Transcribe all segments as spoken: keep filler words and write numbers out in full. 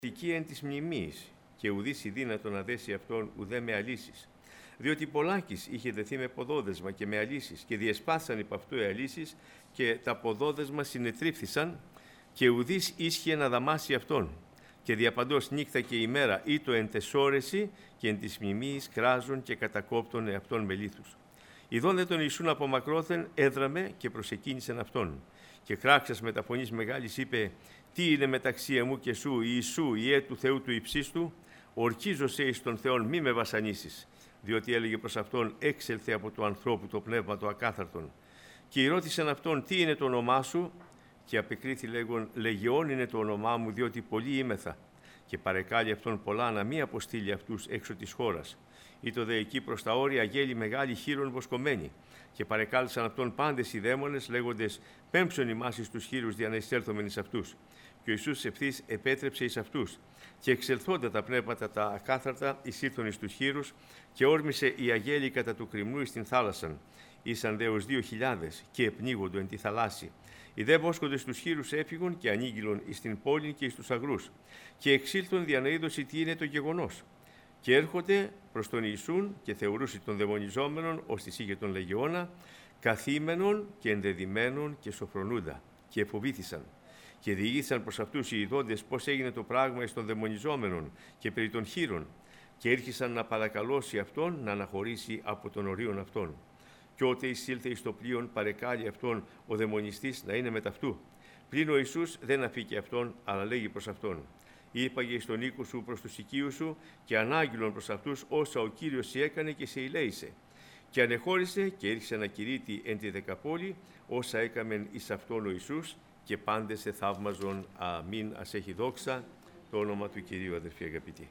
Τική εν της μνημείας, και ουδής η δύνατο να δέσει αυτόν ουδέ με αλύσεις. Διότι πολλάκις είχε δεθεί με ποδόδεσμα και με αλύσεις, και διεσπάσαν υπ' αυτού οι αλύσεις, και τα ποδόδεσμα συνετρίφθησαν, και ουδής ίσχυε να δαμάσει αυτόν. Και διαπαντός νύχτα και ημέρα ήτο εν τεσόρεση, και εν της μνημείας κράζουν και κατακόπτουν εαυτόν με λίθους. Ιδών δε τον Ιησούν από μακρόθεν έδραμε και προσεκίνησεν αυτόν. Και κράξας με τα φωνής μεγάλης είπε: «Τι είναι μεταξύ εμού και σου, Ιησού, Ιε του Θεού του υψίστου, ορκίζωσέ εις τον Θεόν, μη με βασανίσεις». Διότι έλεγε προς αυτόν: «Έξελθε από του ανθρώπου το πνεύμα το ακάθαρτον». Και ρώτησαν αυτόν: «Τι είναι το όνομά σου?» Και απεκρίθη λέγον: «Λεγεών είναι το όνομά μου, διότι πολλοίήμεθα». Και παρεκάλει αυτόν πολλά να μη αποστείλει αυτούς έξω της χώρας. Ήτο δε εκεί προς τα όρια γέλη μεγάλη χείρων βοσκομένη. Και παρεκάλεσαν αυτόν πάντες οι δαίμονες, λέγοντες: «Πέμψον ημάς εις τους χείρους δια να εισέλθομεν εις αυτούς». Και ο Ιησούς ευθύς επέτρεψε εις αυτούς. Και εξελθόντα τα πνεύματα τα ακάθαρτα εισήλθον εις τους χείρους, και όρμησε η αγέλη κατά του κρυμνού εις την θάλασσαν. Ήσαν δε ως δύο χιλιάδες, και επνίγοντο εν τη θαλάσση. Οι δε βόσκοντες τους χείρους έφυγον και ανήγγυλον εις την πόλη και εις τους αγρούς. Και εξήλθον δια να είδωση τι είναι το γεγονός. Και έρχονται προς τον Ιησούν και θεωρούσε τον δαιμονιζόμενον, ως της είχε τον λεγεώνα, καθήμενον και ενδεδειμένον και σοφρονούντα. Και εφοβήθησαν. Και διηγήθησαν προς αυτούς οι ειδώντες πώς έγινε το πράγμα εις των δαιμονιζόμενων και περί των χείρων. Και ήρχισαν να παρακαλώσει αυτόν να αναχωρήσει από τον ορίον αυτόν. Και ότε εισήλθε εις το πλοίον, παρεκάλει αυτόν ο δαιμονιστής να είναι με ταυτού. Πλην ο Ιησούς δεν αφήκε αυτόν, αλλά λέγει προς αυτόν: «Είπαγε εις τον οίκο σου προς τους οικείους σου, και ανάγγειλον προς αυτούς όσα ο Κύριος σε έκανε και σε ηλέησε». Και ανεχώρησε και ήρθε να κηρύττει εν τη δεκαπόλη όσα έκαμεν εις αυτόν ο Ιησούς, και πάντες εθαύμαζον. Αμήν. Ας έχει δόξα το όνομα του Κυρίου, αδερφοί αγαπητοί.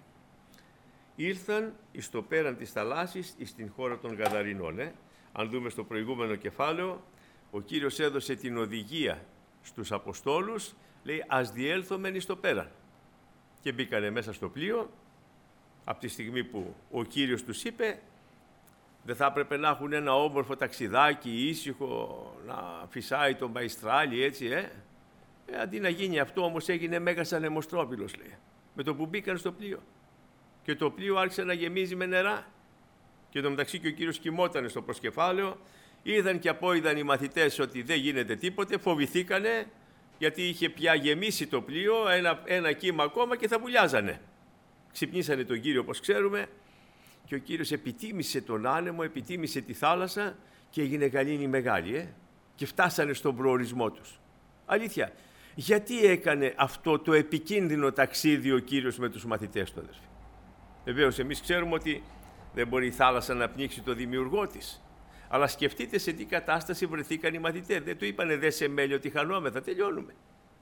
Ήλθαν εις το πέραν της θαλάσσης, εις την χώρα των Γαδαρινών. Ε? Αν δούμε στο προηγούμενο κεφάλαιο, ο Κύριος έδωσε την οδηγία στους Αποστόλους, λέει: «Ας διέλθομεν εις το πέραν». Και μπήκανε μέσα στο πλοίο. Από τη στιγμή που ο Κύριος τους είπε, δεν θα έπρεπε να έχουν ένα όμορφο ταξιδάκι, ήσυχο, να φυσάει το μαϊστράλι, έτσι, ε. ε αντί να γίνει αυτό, όμως έγινε μέγας ανεμοστρόβιλος, λέει, με το που μπήκαν στο πλοίο. Και το πλοίο άρχισε να γεμίζει με νερά. Και εν τω μεταξύ και ο Κύριος κοιμότανε στο προσκεφάλαιο. Είδαν και απόειδαν οι μαθητές ότι δεν γίνεται τίποτε, φοβηθήκανε, γιατί είχε πια γεμίσει το πλοίο, ένα, ένα κύμα ακόμα και θα βουλιάζανε. Ξυπνήσανε τον Κύριο, όπως ξέρουμε, και ο Κύριος επιτίμησε τον άνεμο, επιτίμησε τη θάλασσα και έγινε γαλήνη μεγάλη, ε? Και φτάσανε στον προορισμό τους. Αλήθεια, γιατί έκανε αυτό το επικίνδυνο ταξίδι ο Κύριος με τους μαθητές του, αδερφοί? Βεβαίως, εμείς ξέρουμε ότι δεν μπορεί η θάλασσα να πνίξει το δημιουργό της. Αλλά σκεφτείτε σε τι κατάσταση βρεθήκαν οι μαθητές. Δεν του είπανε: «Δε σε μέλιο ότι χανόμεθα, τελειώνουμε».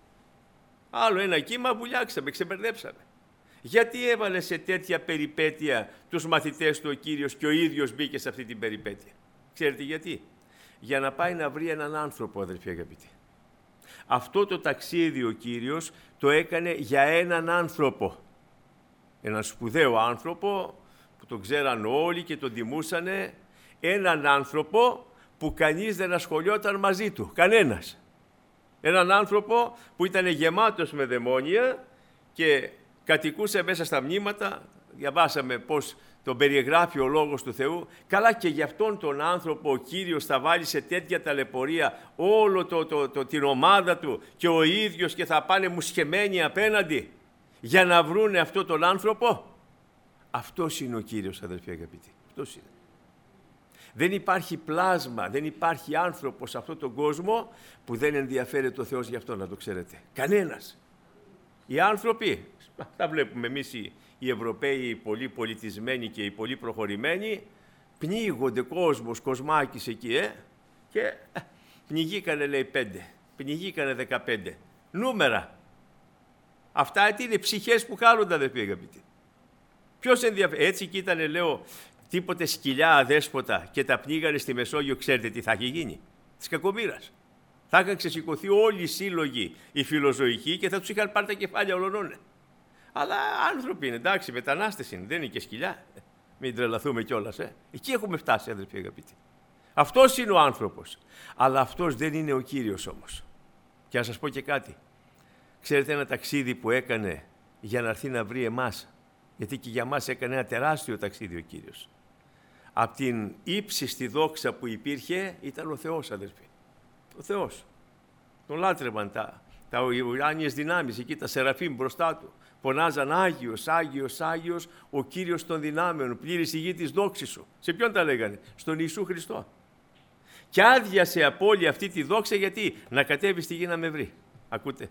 Άλλο ένα κύμα, βουλιάξαμε, ξεμπερδέψαμε. Γιατί έβαλε σε τέτοια περιπέτεια τους μαθητές του ο Κύριος και ο ίδιος μπήκε σε αυτή την περιπέτεια? Ξέρετε γιατί? Για να πάει να βρει έναν άνθρωπο, αδερφοί αγαπητοί. Αυτό το ταξίδι ο Κύριος το έκανε για έναν άνθρωπο. Έναν σπουδαίο άνθρωπο που τον ξέραν όλοι και τον τιμούσανε. Έναν άνθρωπο που κανείς δεν ασχολιόταν μαζί του, κανένας. Έναν άνθρωπο που ήταν γεμάτος με δαιμόνια και κατοικούσε μέσα στα μνήματα. Διαβάσαμε πώς τον περιγράφει ο Λόγος του Θεού. Καλά, και γι' αυτόν τον άνθρωπο ο Κύριος θα βάλει σε τέτοια ταλαιπωρία όλο το, το, το, την ομάδα του και ο ίδιος, και θα πάνε μουσχεμένοι απέναντι για να βρούνε αυτόν τον άνθρωπο. Αυτός είναι ο Κύριος, αδελφοί αγαπητοί. Αυτός είναι. Δεν υπάρχει πλάσμα, δεν υπάρχει άνθρωπος σε αυτόν τον κόσμο που δεν ενδιαφέρεται ο Θεός γι' αυτό, να το ξέρετε. Κανένας. Οι άνθρωποι, τα βλέπουμε εμείς οι, οι Ευρωπαίοι, οι πολύ πολιτισμένοι και οι πολύ προχωρημένοι, πνίγονται κόσμος, κοσμάκης εκεί, ε, και ε, πνιγήκανε, λέει, πέντε, πνιγήκανε δεκαπέντε. Νούμερα. Αυτά τι είναι? Ψυχές που χάνονται, αδερφοί αγαπητοί. Ποιος ενδιαφέρει? Έτσι κι ήτανε, λέω, τίποτε σκυλιά αδέσποτα και τα πνίγανε στη Μεσόγειο, ξέρετε τι θα είχε γίνει? Της κακομοίρας. Θα είχαν ξεσηκωθεί όλοι οι σύλλογοι, οι φιλοζωικοί, και θα τους είχαν πάρει τα κεφάλια ολονών. Αλλά άνθρωποι είναι, εντάξει, μετανάστες είναι, δεν είναι και σκυλιά. Μην τρελαθούμε κιόλας, ε. Εκεί έχουμε φτάσει, αδερφοί αγαπητοί. Αυτός είναι ο άνθρωπος. Αλλά αυτός δεν είναι ο Κύριος όμως. Και να σας πω και κάτι. Ξέρετε ένα ταξίδι που έκανε για να έρθει να βρει εμάς. Γιατί και για μας έκανε ένα τεράστιο ταξίδι ο Κύριος. Απ' την ύψιστη δόξα που υπήρχε ήταν ο Θεός, αδερφοί. Ο Θεός. Τον λάτρευαν τα, τα ουράνιες δυνάμεις, εκεί τα σεραφείμ μπροστά του. Φωνάζαν Άγιος, Άγιος, Άγιος, ο Κύριος των δυνάμεων, πλήρης η γη της δόξης σου. Σε ποιον τα λέγανε? Στον Ιησού Χριστό. Και άδειασε από όλη αυτή τη δόξα, γιατί? Να κατέβει στη γη να με βρει. Ακούτε?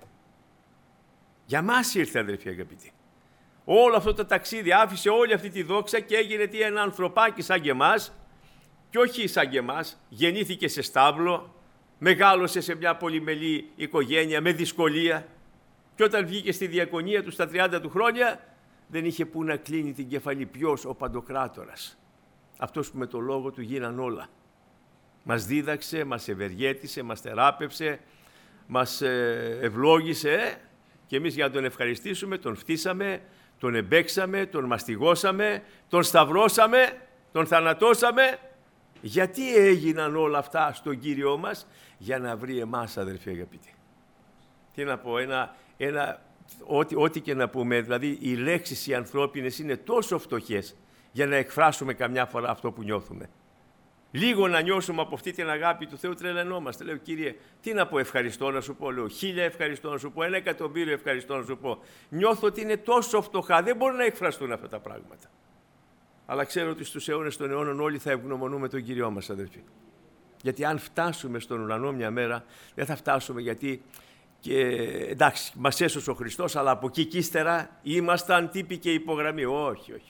Για μας ήρθε, αδερφοί αγαπητοί. Όλο αυτό το ταξίδι άφησε όλη αυτή τη δόξα και έγινε τι? Ένα ανθρωπάκι σαν και εμάς, και όχι σαν και εμάς, γεννήθηκε σε στάβλο, μεγάλωσε σε μια πολυμελή οικογένεια με δυσκολία, και όταν βγήκε στη διακονία του στα τριάντα του χρόνια, δεν είχε που να κλείνει την κεφαλή. Ποιος? Ο Παντοκράτορας. Αυτός που με το λόγο του γίναν όλα. Μας δίδαξε, μας ευεργέτησε, μας θεράπευσε, μας ευλόγησε, και εμείς για να τον ευχαριστήσουμε τον φτύσαμε, τον εμπέξαμε, τον μαστιγώσαμε, τον σταυρώσαμε, τον θανατώσαμε. Γιατί έγιναν όλα αυτά στον Κύριό μας? Για να βρει εμάς, αδερφοί αγαπητοί. Τι να πω, ένα, ένα, ό,τι, ό,τι και να πούμε, δηλαδή οι λέξεις οι ανθρώπινες είναι τόσο φτωχές για να εκφράσουμε καμιά φορά αυτό που νιώθουμε. Λίγο να νιώσουμε από αυτή την αγάπη του Θεού, τρελαινόμαστε. Λέω, Κύριε, τι να πω, ευχαριστώ να σου πω? Λέω, χίλια ευχαριστώ να σου πω, ένα εκατομμύριο ευχαριστώ να σου πω. Νιώθω ότι είναι τόσο φτωχά, δεν μπορούν να εκφραστούν αυτά τα πράγματα. Αλλά ξέρω ότι στους αιώνες των αιώνων όλοι θα ευγνωμονούμε τον Κύριό μας, αδελφοί. Γιατί αν φτάσουμε στον ουρανό μια μέρα, δεν θα φτάσουμε γιατί, και, εντάξει, μας έσωσε ο Χριστός, αλλά από εκεί και ύστερα ήμασταν τύποι και υπογραμμή. Όχι, όχι, όχι.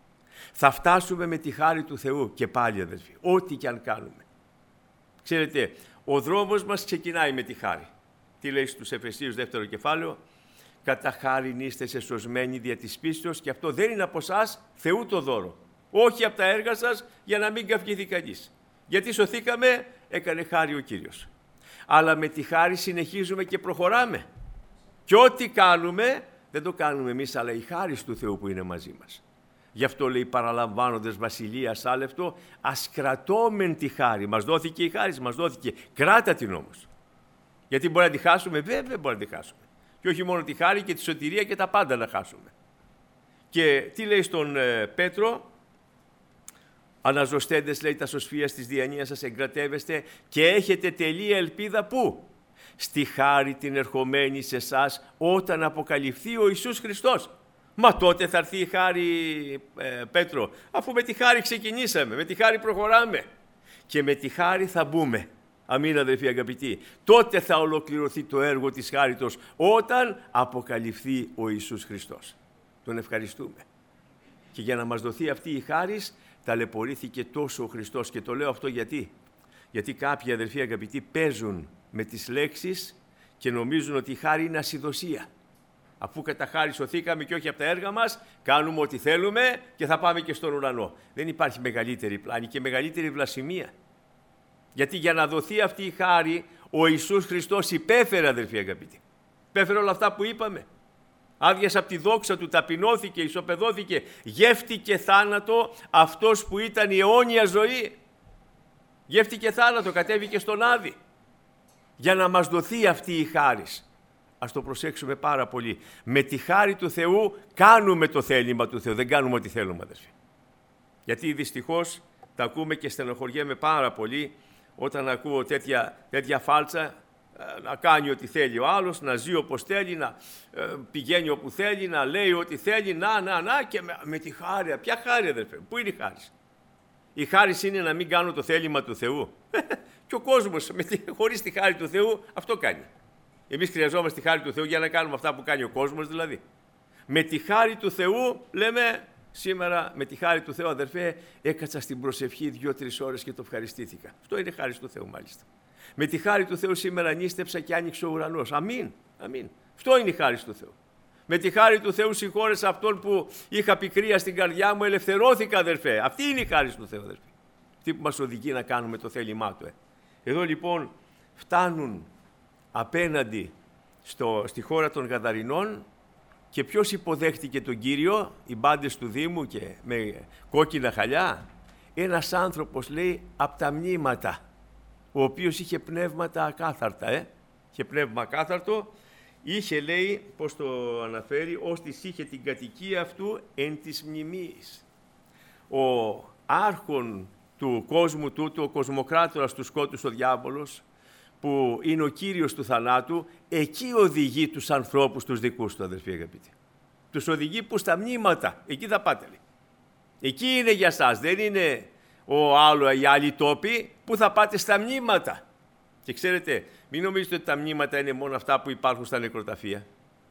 Θα φτάσουμε με τη χάρη του Θεού και πάλι, αδελφοί, ό,τι και αν κάνουμε. Ξέρετε, ο δρόμος μας ξεκινάει με τη χάρη. Τι λέει στους Εφεσίους δεύτερο κεφάλαιο? Κατά χάριν είστε σωσμένοι δια της πίστεως, και αυτό δεν είναι από εσάς, Θεού το δώρο. Όχι από τα έργα σας, για να μην καυχηθεί κανείς. Γιατί σωθήκαμε, έκανε χάρη ο Κύριος. Αλλά με τη χάρη συνεχίζουμε και προχωράμε. Και ό,τι κάνουμε, δεν το κάνουμε εμείς, αλλά η χάρη του Θεού που είναι μαζί μας. Γι' αυτό λέει, παραλαμβάνοντας βασιλείας άλευτο, ας κρατώμεν τη χάρη. Μας δόθηκε η χάρη, μας δόθηκε. Κράτα την όμως. Γιατί μπορεί να τη χάσουμε? Βέβαια μπορεί να τη χάσουμε. Και όχι μόνο τη χάρη, και τη σωτηρία και τα πάντα να χάσουμε. Και τι λέει στον ε, Πέτρο? Αναζωστέντες, λέει, τα σωσφίας της διανοίας σας εγκρατεύεστε και έχετε τελεία ελπίδα πού? Στη χάρη την ερχομένη σε εσάς όταν αποκαλυφθεί ο Ιησούς Χριστός. Μα τότε θα έρθει η χάρη, ε, Πέτρο, αφού με τη χάρη ξεκινήσαμε, με τη χάρη προχωράμε. Και με τη χάρη θα μπούμε. Αμήν, αδελφοί αγαπητοί. Τότε θα ολοκληρωθεί το έργο της χάριτος, όταν αποκαλυφθεί ο Ιησούς Χριστός. Τον ευχαριστούμε. Και για να μας δοθεί αυτή η χάρις, ταλαιπωρήθηκε τόσο ο Χριστός. Και το λέω αυτό γιατί. Γιατί κάποιοι, αδελφοί αγαπητοί, παίζουν με τις λέξεις και νομίζουν ότι η χάρη είναι ασυδοσία. Αφού κατά χάρη σωθήκαμε και όχι από τα έργα μας, κάνουμε ό,τι θέλουμε και θα πάμε και στον ουρανό. Δεν υπάρχει μεγαλύτερη πλάνη και μεγαλύτερη βλασιμία. Γιατί για να δοθεί αυτή η χάρη, ο Ιησούς Χριστός υπέφερε, αδελφοί αγαπητοί. Υπέφερε όλα αυτά που είπαμε. Άδειασε από τη δόξα του, ταπεινώθηκε, ισοπεδώθηκε, γεύτηκε θάνατο αυτός που ήταν η αιώνια ζωή. Γεύτηκε θάνατο, κατέβηκε στον Άδη. Για να μας δοθεί αυτή η χάρις. Ας το προσέξουμε πάρα πολύ. Με τη χάρη του Θεού κάνουμε το θέλημα του Θεού. Δεν κάνουμε ό,τι θέλουμε, αδελφοί. Γιατί δυστυχώς τα ακούμε και στενοχωριέμαι πάρα πολύ όταν ακούω τέτοια, τέτοια φάλτσα, να κάνει ό,τι θέλει ο άλλος, να ζει όπως θέλει, να ε, πηγαίνει όπου θέλει, να λέει ό,τι θέλει, να, να, να, και με, με τη χάρη. Ποια χάρη, αδελφέ? Πού είναι η χάρη? Η χάρη είναι να μην κάνω το θέλημα του Θεού. Και ο κόσμος χωρίς τη χάρη του Θεού αυτό κάνει. Εμείς χρειαζόμαστε τη χάρη του Θεού για να κάνουμε αυτά που κάνει ο κόσμος, δηλαδή. Με τη χάρη του Θεού, λέμε σήμερα, με τη χάρη του Θεού, αδερφέ, έκατσα στην προσευχή δύο-τρεις ώρες και το ευχαριστήθηκα. Αυτό είναι χάρη του Θεού, μάλιστα. Με τη χάρη του Θεού σήμερα νίστεψα και άνοιξε ο ουρανός. Αμήν, αμήν. Αυτό είναι η χάρη του Θεού. Με τη χάρη του Θεού συγχώρεσα αυτόν που είχα πικρία στην καρδιά μου, ελευθερώθηκα, αδερφέ. Αυτή είναι η χάρη του Θεού, αδερφέ. Αυτή που μας οδηγεί να κάνουμε το θέλημά του. Ε. Εδώ λοιπόν φτάνουν απέναντι στο, στη χώρα των Γαδαρινών και ποιος υποδέχτηκε τον Κύριο? Οι μπάντες του Δήμου και με κόκκινα χαλιά. Ένας άνθρωπος, λέει, από τα μνήματα, ο οποίος είχε πνεύματα ακάθαρτα, ε? είχε πνεύμα ακάθαρτο είχε, λέει, πώς το αναφέρει, ως της είχε την κατοικία αυτού εν της μνημείας. Ο άρχον του κόσμου τούτου, ο κοσμοκράτορας του σκότους ο διάβολος, που είναι ο κύριος του θανάτου, εκεί οδηγεί τους ανθρώπους τους δικούς του, αδελφοί αγαπητοί. Τους οδηγεί που στα μνήματα, εκεί θα πάτε, λέει. Εκεί είναι για σας, δεν είναι ο άλλο, οι άλλοι τόποι, που θα πάτε στα μνήματα. Και ξέρετε, μην νομίζετε ότι τα μνήματα είναι μόνο αυτά που υπάρχουν στα νεκροταφεία.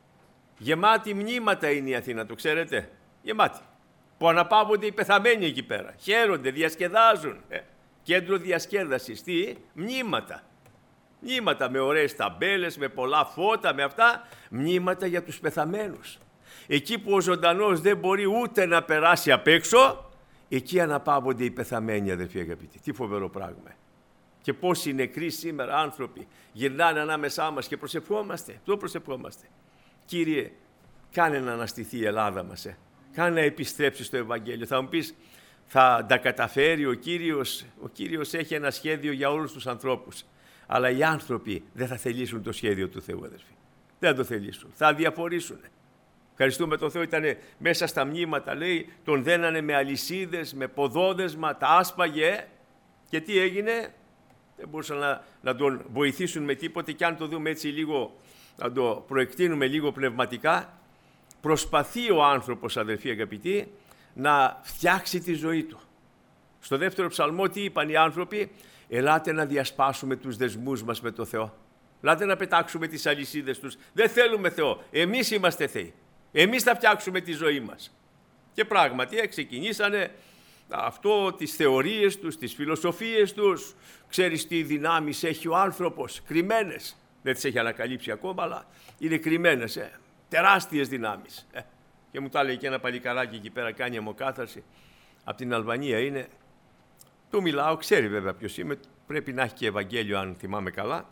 Γεμάτη μνήματα είναι η Αθήνα, το ξέρετε. Γεμάτη. Που αναπαύονται οι πεθαμένοι εκεί πέρα. Χαίρονται, διασκεδάζουν. Ε, κέντρο διασκέδασης. Τι, μνήματα. Μνήματα με ωραίες ταμπέλες, με πολλά φώτα, με αυτά. Μνήματα για τους πεθαμένους. Εκεί που ο ζωντανός δεν μπορεί ούτε να περάσει απ' έξω, εκεί αναπαύονται οι πεθαμένοι, αδελφοί αγαπητοί. Τι φοβερό πράγμα. Και πόσοι νεκροί σήμερα άνθρωποι γυρνάνε ανάμεσά μας και προσευχόμαστε. Το προσευχόμαστε. Κύριε, κάνε να αναστηθεί η Ελλάδα μας. Ε. Κάνε να επιστρέψει στο Ευαγγέλιο. Θα μου πεις, θα τα καταφέρει ο Κύριος. Ο Κύριος έχει ένα σχέδιο για όλους τους ανθρώπους. Αλλά οι άνθρωποι δεν θα θελήσουν το σχέδιο του Θεού, αδελφοί. Δεν θα το θελήσουν. Θα διαφορήσουν. Ευχαριστούμε τον Θεό, ήταν μέσα στα μνήματα, λέει, τον δένανε με αλυσίδες, με ποδόδεσμα, τα άσπαγε. Και τι έγινε? Δεν μπορούσαν να, να τον βοηθήσουν με τίποτε, και αν το δούμε έτσι λίγο, να το προεκτείνουμε λίγο πνευματικά, προσπαθεί ο άνθρωπος, αδελφοί αγαπητοί, να φτιάξει τη ζωή του. Στο δεύτερο ψαλμό τι είπαν οι άνθρωποι? Ελάτε να διασπάσουμε τους δεσμούς μας με το Θεό. Ελάτε να πετάξουμε τις αλυσίδες τους. Δεν θέλουμε Θεό. Εμείς είμαστε Θεοί. Εμείς θα φτιάξουμε τη ζωή μας. Και πράγματι ξεκινήσανε αυτό, τις θεωρίες τους, τις φιλοσοφίες τους. Ξέρεις τι δυνάμεις έχει ο άνθρωπος, κρυμμένες. Δεν τις έχει ανακαλύψει ακόμα, αλλά είναι κρυμμένες. Ε. Τεράστιες δυνάμεις. Ε. Και μου τα λέει και ένα παλικαράκι εκεί πέρα, κάνει αιμοκάθαρση. Από την Αλβανία είναι. Του μιλάω, ξέρει βέβαια ποιος είμαι, πρέπει να έχει και Ευαγγέλιο αν θυμάμαι καλά.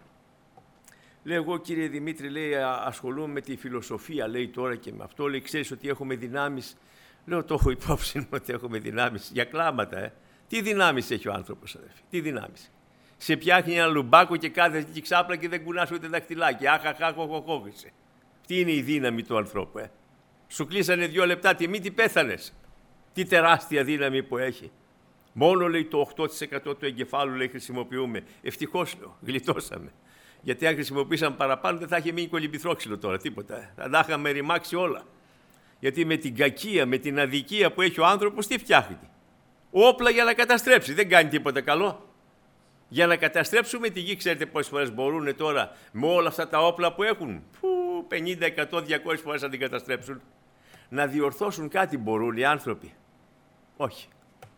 Λέω εγώ, κύριε Δημήτρη, λέει, ασχολούμαι με τη φιλοσοφία, λέει, τώρα και με αυτό, λέει, ξέρεις ότι έχουμε δυνάμεις. Λέω, το έχω υπόψη μου ότι έχουμε δυνάμεις για κλάματα, ε. Τι δυνάμεις έχει ο άνθρωπος, αδερφοί, τι δυνάμεις? Σε πιάχνει ένα λουμπάκο και κάθεσαι και ξάπλα και δεν κουνάς ούτε δαχτυλάκι. Αχαχαχοχοχόχησε. Τι είναι η δύναμη του ανθρώπου, ε. Σου κλείσανε δύο λεπτά τη μύτη, πέθανες. Τι τεράστια δύναμη που έχει. Μόνο, λέει, το οκτώ τοις εκατό του εγκεφάλου, λέει, χρησιμοποιούμε. Ευτυχώς, λέω, γλιτώσαμε. Γιατί αν χρησιμοποίησαν παραπάνω δεν θα είχε μείνει κολυμπηθρόξυλο τώρα, τίποτα. Θα τα είχαμε ρημάξει όλα. Γιατί με την κακία, με την αδικία που έχει ο άνθρωπος, τι φτιάχνει? Όπλα για να καταστρέψει. Δεν κάνει τίποτα καλό. Για να καταστρέψουμε τη γη, ξέρετε πόσες φορές μπορούν τώρα με όλα αυτά τα όπλα που έχουν? Που πενήντα, εκατό, διακόσιες φορές να την καταστρέψουν. Να διορθώσουν κάτι μπορούν οι άνθρωποι? Όχι.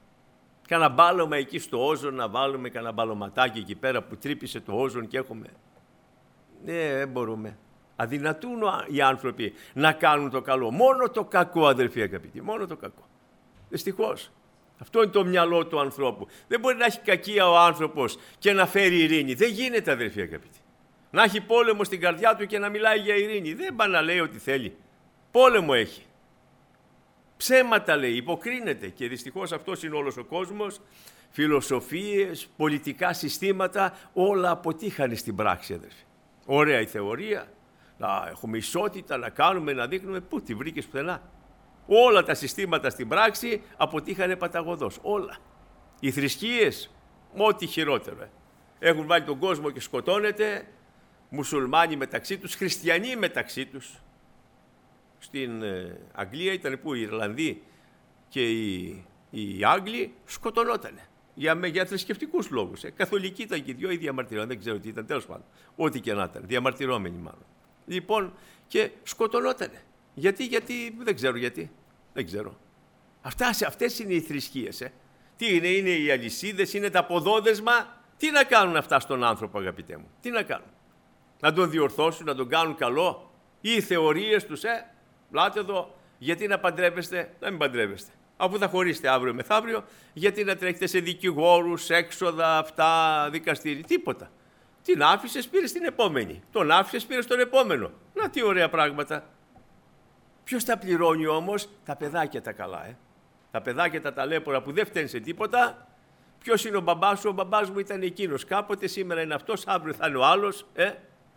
Κάνα μπάλωμα εκεί στο όζον, να βάλουμε κανένα μπαλωματάκι εκεί πέρα που τρύπησε το όζον και έχουμε. Ναι, δεν μπορούμε. Αδυνατούν οι άνθρωποι να κάνουν το καλό. Μόνο το κακό, αδελφοί αγαπητοί, μόνο το κακό. Δυστυχώς. Αυτό είναι το μυαλό του ανθρώπου. Δεν μπορεί να έχει κακία ο άνθρωπος και να φέρει ειρήνη. Δεν γίνεται, αδελφοί αγαπητοί. Να έχει πόλεμο στην καρδιά του και να μιλάει για ειρήνη. Δεν πάει να λέει ό,τι θέλει. Πόλεμο έχει. Ψέματα λέει, υποκρίνεται, και δυστυχώς αυτός είναι όλος ο κόσμος. Φιλοσοφίες, πολιτικά συστήματα, όλα αποτύχανε στην πράξη, αδελφοί. Ωραία η θεωρία, να έχουμε ισότητα, να κάνουμε, να δείχνουμε. Πού τη βρήκες πουθενά? Όλα τα συστήματα στην πράξη αποτύχανε παταγωδώς. Όλα. Οι θρησκείες, ό,τι χειρότερο. Έχουν βάλει τον κόσμο και σκοτώνεται. Μουσουλμάνοι μεταξύ τους, χριστιανοί μεταξύ τους. Στην ε, Αγγλία ήταν που οι Ιρλανδοί και οι, οι Άγγλοι σκοτωνότανε. Για, για θρησκευτικούς λόγους. Ε. Καθολικοί ήταν και οι δυο, ή διαμαρτυρόμενοι, δεν ξέρω τι ήταν, τέλος πάντων. Ό,τι και να ήταν, διαμαρτυρόμενοι μάλλον. Λοιπόν, και σκοτωνότανε. Γιατί, γιατί, δεν ξέρω γιατί. Δεν ξέρω. Αυτά, αυτές είναι οι θρησκείες. Ε. Τι είναι, είναι οι αλυσίδες, είναι τα ποδόδεσμα. Τι να κάνουν αυτά στον άνθρωπο, αγαπητέ μου? Τι να κάνουν? Να τον διορθώσουν, να τον κάνουν καλό? Ή οι θεωρίες τους, ε. Λάτε εδώ, γιατί να παντρεύεστε, να μην παντρεύεστε. Αφού θα χωρίσετε αύριο μεθαύριο, γιατί να τρέχετε σε δικηγόρους, έξοδα, αυτά, δικαστήρι, τίποτα. Την άφησες, πήρες την επόμενη. Τον άφησες, πήρες τον επόμενο. Να τι ωραία πράγματα. Ποιος τα πληρώνει όμως? Τα παιδάκια τα καλά, ε. Τα παιδάκια τα ταλέπορα που δεν φταίνουν σε τίποτα. Ποιος είναι ο μπαμπάς σου? Ο μπαμπάς μου ήταν εκείνος κάποτε, σήμερα είναι αυτός, αύριο θα είναι ο άλλος, ε.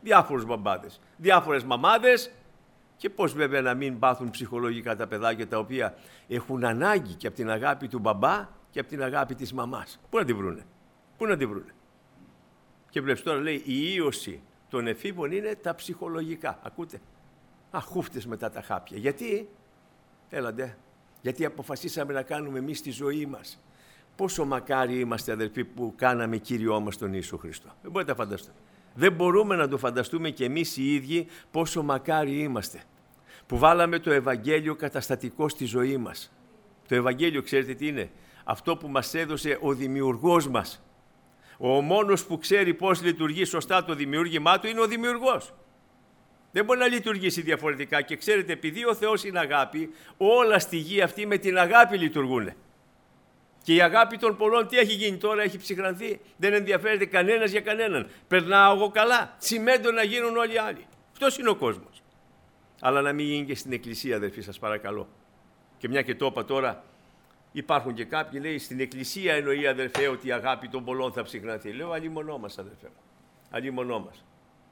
διάφορους μπαμπάδες, διάφορες μαμάδες και πώς βέβαια να μην πάθουν ψυχολογικά τα παιδάκια τα οποία έχουν ανάγκη και από την αγάπη του μπαμπά και από την αγάπη της μαμάς. Πού να τη βρούνε, πού να τη βρούνε. Και βλέπεις τώρα λέει η ίωση των εφήβων είναι τα ψυχολογικά. Ακούτε, αχούφτες μετά τα χάπια. Γιατί, έλαντε, γιατί αποφασίσαμε να κάνουμε εμείς τη ζωή μας. Πόσο μακάρι είμαστε αδελφοί που κάναμε Κύριό μας τον Ιησού Χριστό. Δεν μπορείτε να φανταστείτε. Δεν μπορούμε να το φανταστούμε κι εμείς οι ίδιοι πόσο μακάρι είμαστε. Που βάλαμε το Ευαγγέλιο καταστατικό στη ζωή μας. Το Ευαγγέλιο ξέρετε τι είναι. Αυτό που μας έδωσε ο Δημιουργός μας. Ο μόνος που ξέρει πώς λειτουργεί σωστά το δημιούργημά του είναι ο Δημιουργός. Δεν μπορεί να λειτουργήσει διαφορετικά και ξέρετε επειδή ο Θεός είναι αγάπη, όλα στη γη αυτή με την αγάπη λειτουργούν. Και η αγάπη των πολλών τι έχει γίνει τώρα, έχει ψυχρανθεί. Δεν ενδιαφέρεται κανένας για κανέναν. Περνάω εγώ καλά. Τσιμέντο να γίνουν όλοι οι άλλοι. Αυτός είναι ο κόσμος. Αλλά να μην γίνει και στην εκκλησία, αδερφοί, σας παρακαλώ. Και μια και το είπα τώρα, υπάρχουν και κάποιοι λέει στην εκκλησία εννοεί αδερφέ ότι η αγάπη των πολλών θα ψυχρανθεί. Λέω αλλήμονό μας, αδερφέ μου. Αλλήμονό μας.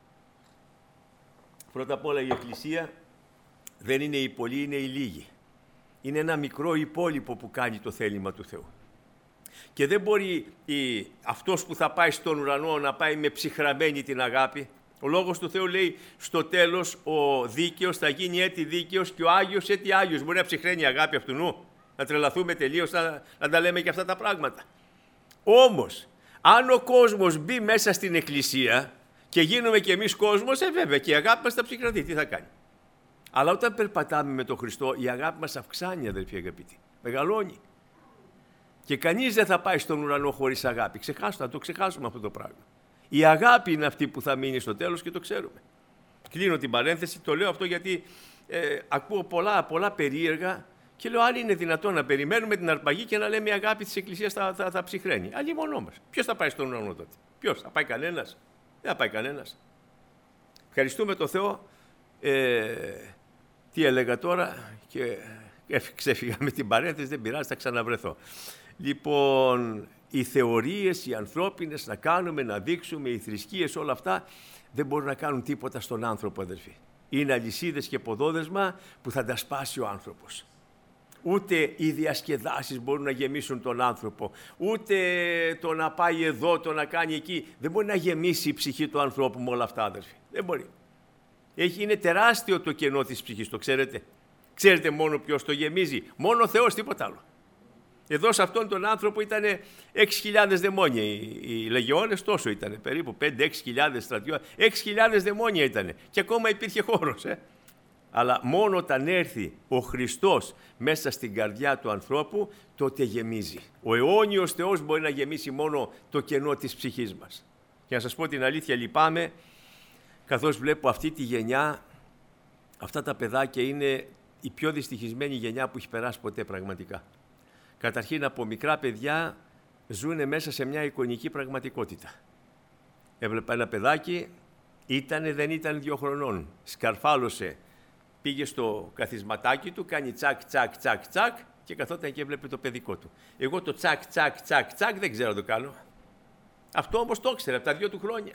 Πρώτα απ' όλα η εκκλησία δεν είναι οι πολλοί, είναι οι λίγοι. Είναι ένα μικρό υπόλοιπο που κάνει το θέλημα του Θεού. Και δεν μπορεί η, αυτός που θα πάει στον ουρανό να πάει με ψυχραμένη την αγάπη. Ο Λόγος του Θεού λέει στο τέλος ο δίκαιος θα γίνει έτη δίκαιος και ο Άγιος έτη Άγιος. Μπορεί να ψυχραίνει η αγάπη αυτού νου. Να τρελαθούμε τελείως, να, να τα λέμε και αυτά τα πράγματα. Όμως, αν ο κόσμος μπει μέσα στην εκκλησία και γίνουμε κι εμείς κόσμος, ε βέβαια και η αγάπη μας θα ψυχρανθεί. Τι θα κάνει. Αλλά όταν περπατάμε με τον Χριστό, η αγάπη μας αυξάνει, αδελφοί αγαπητοί. Μεγαλώνει. Και κανείς δεν θα πάει στον ουρανό χωρίς αγάπη. Ξεχάσουμε, να το ξεχάσουμε αυτό το πράγμα. Η αγάπη είναι αυτή που θα μείνει στο τέλος και το ξέρουμε. Κλείνω την παρένθεση, το λέω αυτό γιατί ε, ακούω πολλά, πολλά περίεργα και λέω: αν είναι δυνατόν να περιμένουμε την αρπαγή και να λέμε η αγάπη της Εκκλησίας θα, θα, θα ψυχραίνει. Αλλήμονό μας. Ποιος θα πάει στον ουρανό τότε. Ποιος, θα πάει κανένας. Δεν θα πάει κανένας. Ευχαριστούμε τον Θεό. Ε, τι έλεγα τώρα και ξέφυγα με την παρένθεση, δεν πειράζει, θα ξαναβρεθώ. Λοιπόν, οι θεωρίες, οι ανθρώπινες, να κάνουμε, να δείξουμε, οι θρησκείες, όλα αυτά δεν μπορούν να κάνουν τίποτα στον άνθρωπο, αδελφοί. Είναι αλυσίδες και ποδόδεσμα που θα τα σπάσει ο άνθρωπος. Ούτε οι διασκεδάσεις μπορούν να γεμίσουν τον άνθρωπο, ούτε το να πάει εδώ, το να κάνει εκεί. Δεν μπορεί να γεμίσει η ψυχή του ανθρώπου με όλα αυτά, αδελφοί. Δεν μπορεί. Έχει, είναι τεράστιο το κενό της ψυχής, το ξέρετε. Ξέρετε μόνο ποιος το γεμίζει. Μόνο ο Θεός, τίποτα άλλο. Εδώ σε αυτόν τον άνθρωπο ήταν έξι χιλιάδες δαιμόνια. Οι, οι λεγεώνες τόσο ήταν, περίπου πέντε έξι χιλιάδες στρατιώτες. έξι χιλιάδες δαιμόνια ήταν. Και ακόμα υπήρχε χώρος. Ε. Αλλά μόνο όταν έρθει ο Χριστός μέσα στην καρδιά του ανθρώπου, τότε γεμίζει. Ο αιώνιος Θεός μπορεί να γεμίσει μόνο το κενό της ψυχής μας. Και να σας πω την αλήθεια, λυπάμαι, καθώς βλέπω αυτή τη γενιά, αυτά τα παιδάκια είναι η πιο δυστυχισμένη γενιά που έχει περάσει ποτέ πραγματικά. Καταρχήν από μικρά παιδιά ζουν μέσα σε μια εικονική πραγματικότητα. Έβλεπα ένα παιδάκι, ήτανε, δεν ήταν δύο χρονών, σκαρφάλωσε, πήγε στο καθισματάκι του, κάνει τσακ, τσακ, τσακ, τσακ και καθόταν και έβλεπε το παιδικό του. Εγώ το τσακ, τσακ, τσακ, τσακ δεν ξέρω να το κάνω. Αυτό όμως το ήξερα από τα δύο του χρόνια.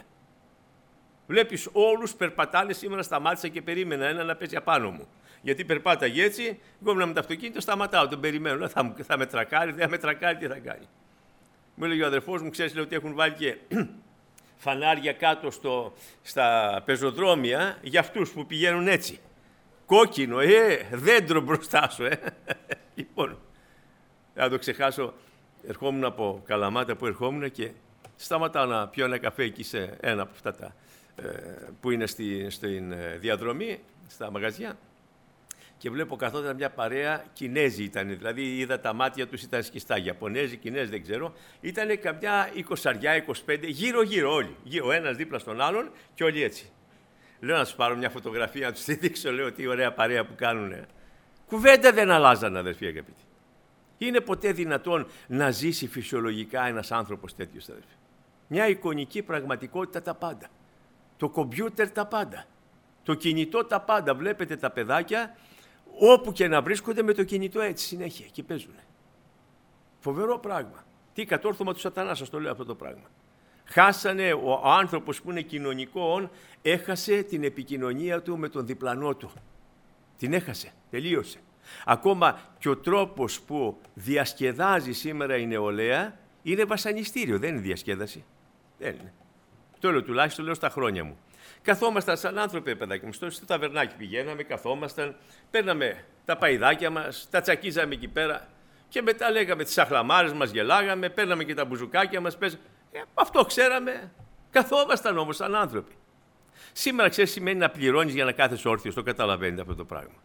Βλέπεις όλους περπατάνε, σήμερα σταμάτησα και περίμενα ένα να πέσει απάνω μου. Γιατί περπάταγε έτσι, εγώ με το αυτοκίνητο σταματάω, τον περιμένω. Θα, θα με τρακάρει, δεν θα με τρακάρει, τι θα κάνει. Μου έλεγε ο αδερφός μου, ξέρεις λέει, ότι έχουν βάλει και φανάρια κάτω στο, στα πεζοδρόμια για αυτούς που πηγαίνουν έτσι. Κόκκινο, ε, δέντρο μπροστά σου, ε. Λοιπόν, θα το ξεχάσω, ερχόμουν από Καλαμάτα που ερχόμουν και σταματάω να πιω ένα καφέ εκεί σε ένα από αυτά τα ε, που είναι στη, στην διαδρομή, στα μαγαζιά. Και βλέπω καθόταν μια παρέα, Κινέζοι ήταν, δηλαδή είδα τα μάτια τους ήταν σκιστά, Ιαπωνέζοι, Κινέζοι δεν ξέρω, ήταν καμιά εικοσαριά, είκοσι πέντε, γύρω-γύρω όλοι, ο ένας δίπλα στον άλλον και όλοι έτσι. Λέω να σου πάρω μια φωτογραφία, να τους τη δείξω, λέω τι ωραία παρέα που κάνουνε. Κουβέντα δεν αλλάζαν, αδερφοί αγαπητοί. Είναι ποτέ δυνατόν να ζήσει φυσιολογικά ένας άνθρωπος τέτοιος, αδερφοί. Μια εικονική πραγματικότητα τα πάντα. Το κομπιούτερ τα πάντα. Το κινητό τα πάντα. Βλέπετε τα παιδάκια όπου και να βρίσκονται με το κινητό έτσι συνέχεια και παίζουν. Φοβερό πράγμα. Τι κατόρθωμα του σατανά, σας το λέω αυτό το πράγμα. Χάσανε, ο άνθρωπος που είναι κοινωνικό, έχασε την επικοινωνία του με τον διπλανό του. Την έχασε, τελείωσε. Ακόμα και ο τρόπος που διασκεδάζει σήμερα η νεολαία είναι βασανιστήριο, δεν είναι διασκέδαση. Δεν είναι. Το λέω τουλάχιστον, λέω στα χρόνια μου. Καθόμασταν σαν άνθρωποι, παιδάκι μου, στο ταβερνάκι πηγαίναμε, καθόμασταν, παίρναμε τα παϊδάκια μας, τα τσακίζαμε εκεί πέρα και μετά λέγαμε τις αχλαμάρες μας, γελάγαμε, παίρναμε και τα μπουζουκάκια μας, παίζαμε. Ε, αυτό ξέραμε, καθόμασταν όμως σαν άνθρωποι. Σήμερα, ξέρεις, σημαίνει να πληρώνεις για να κάθεσαι όρθιος, το καταλαβαίνετε αυτό το πράγμα.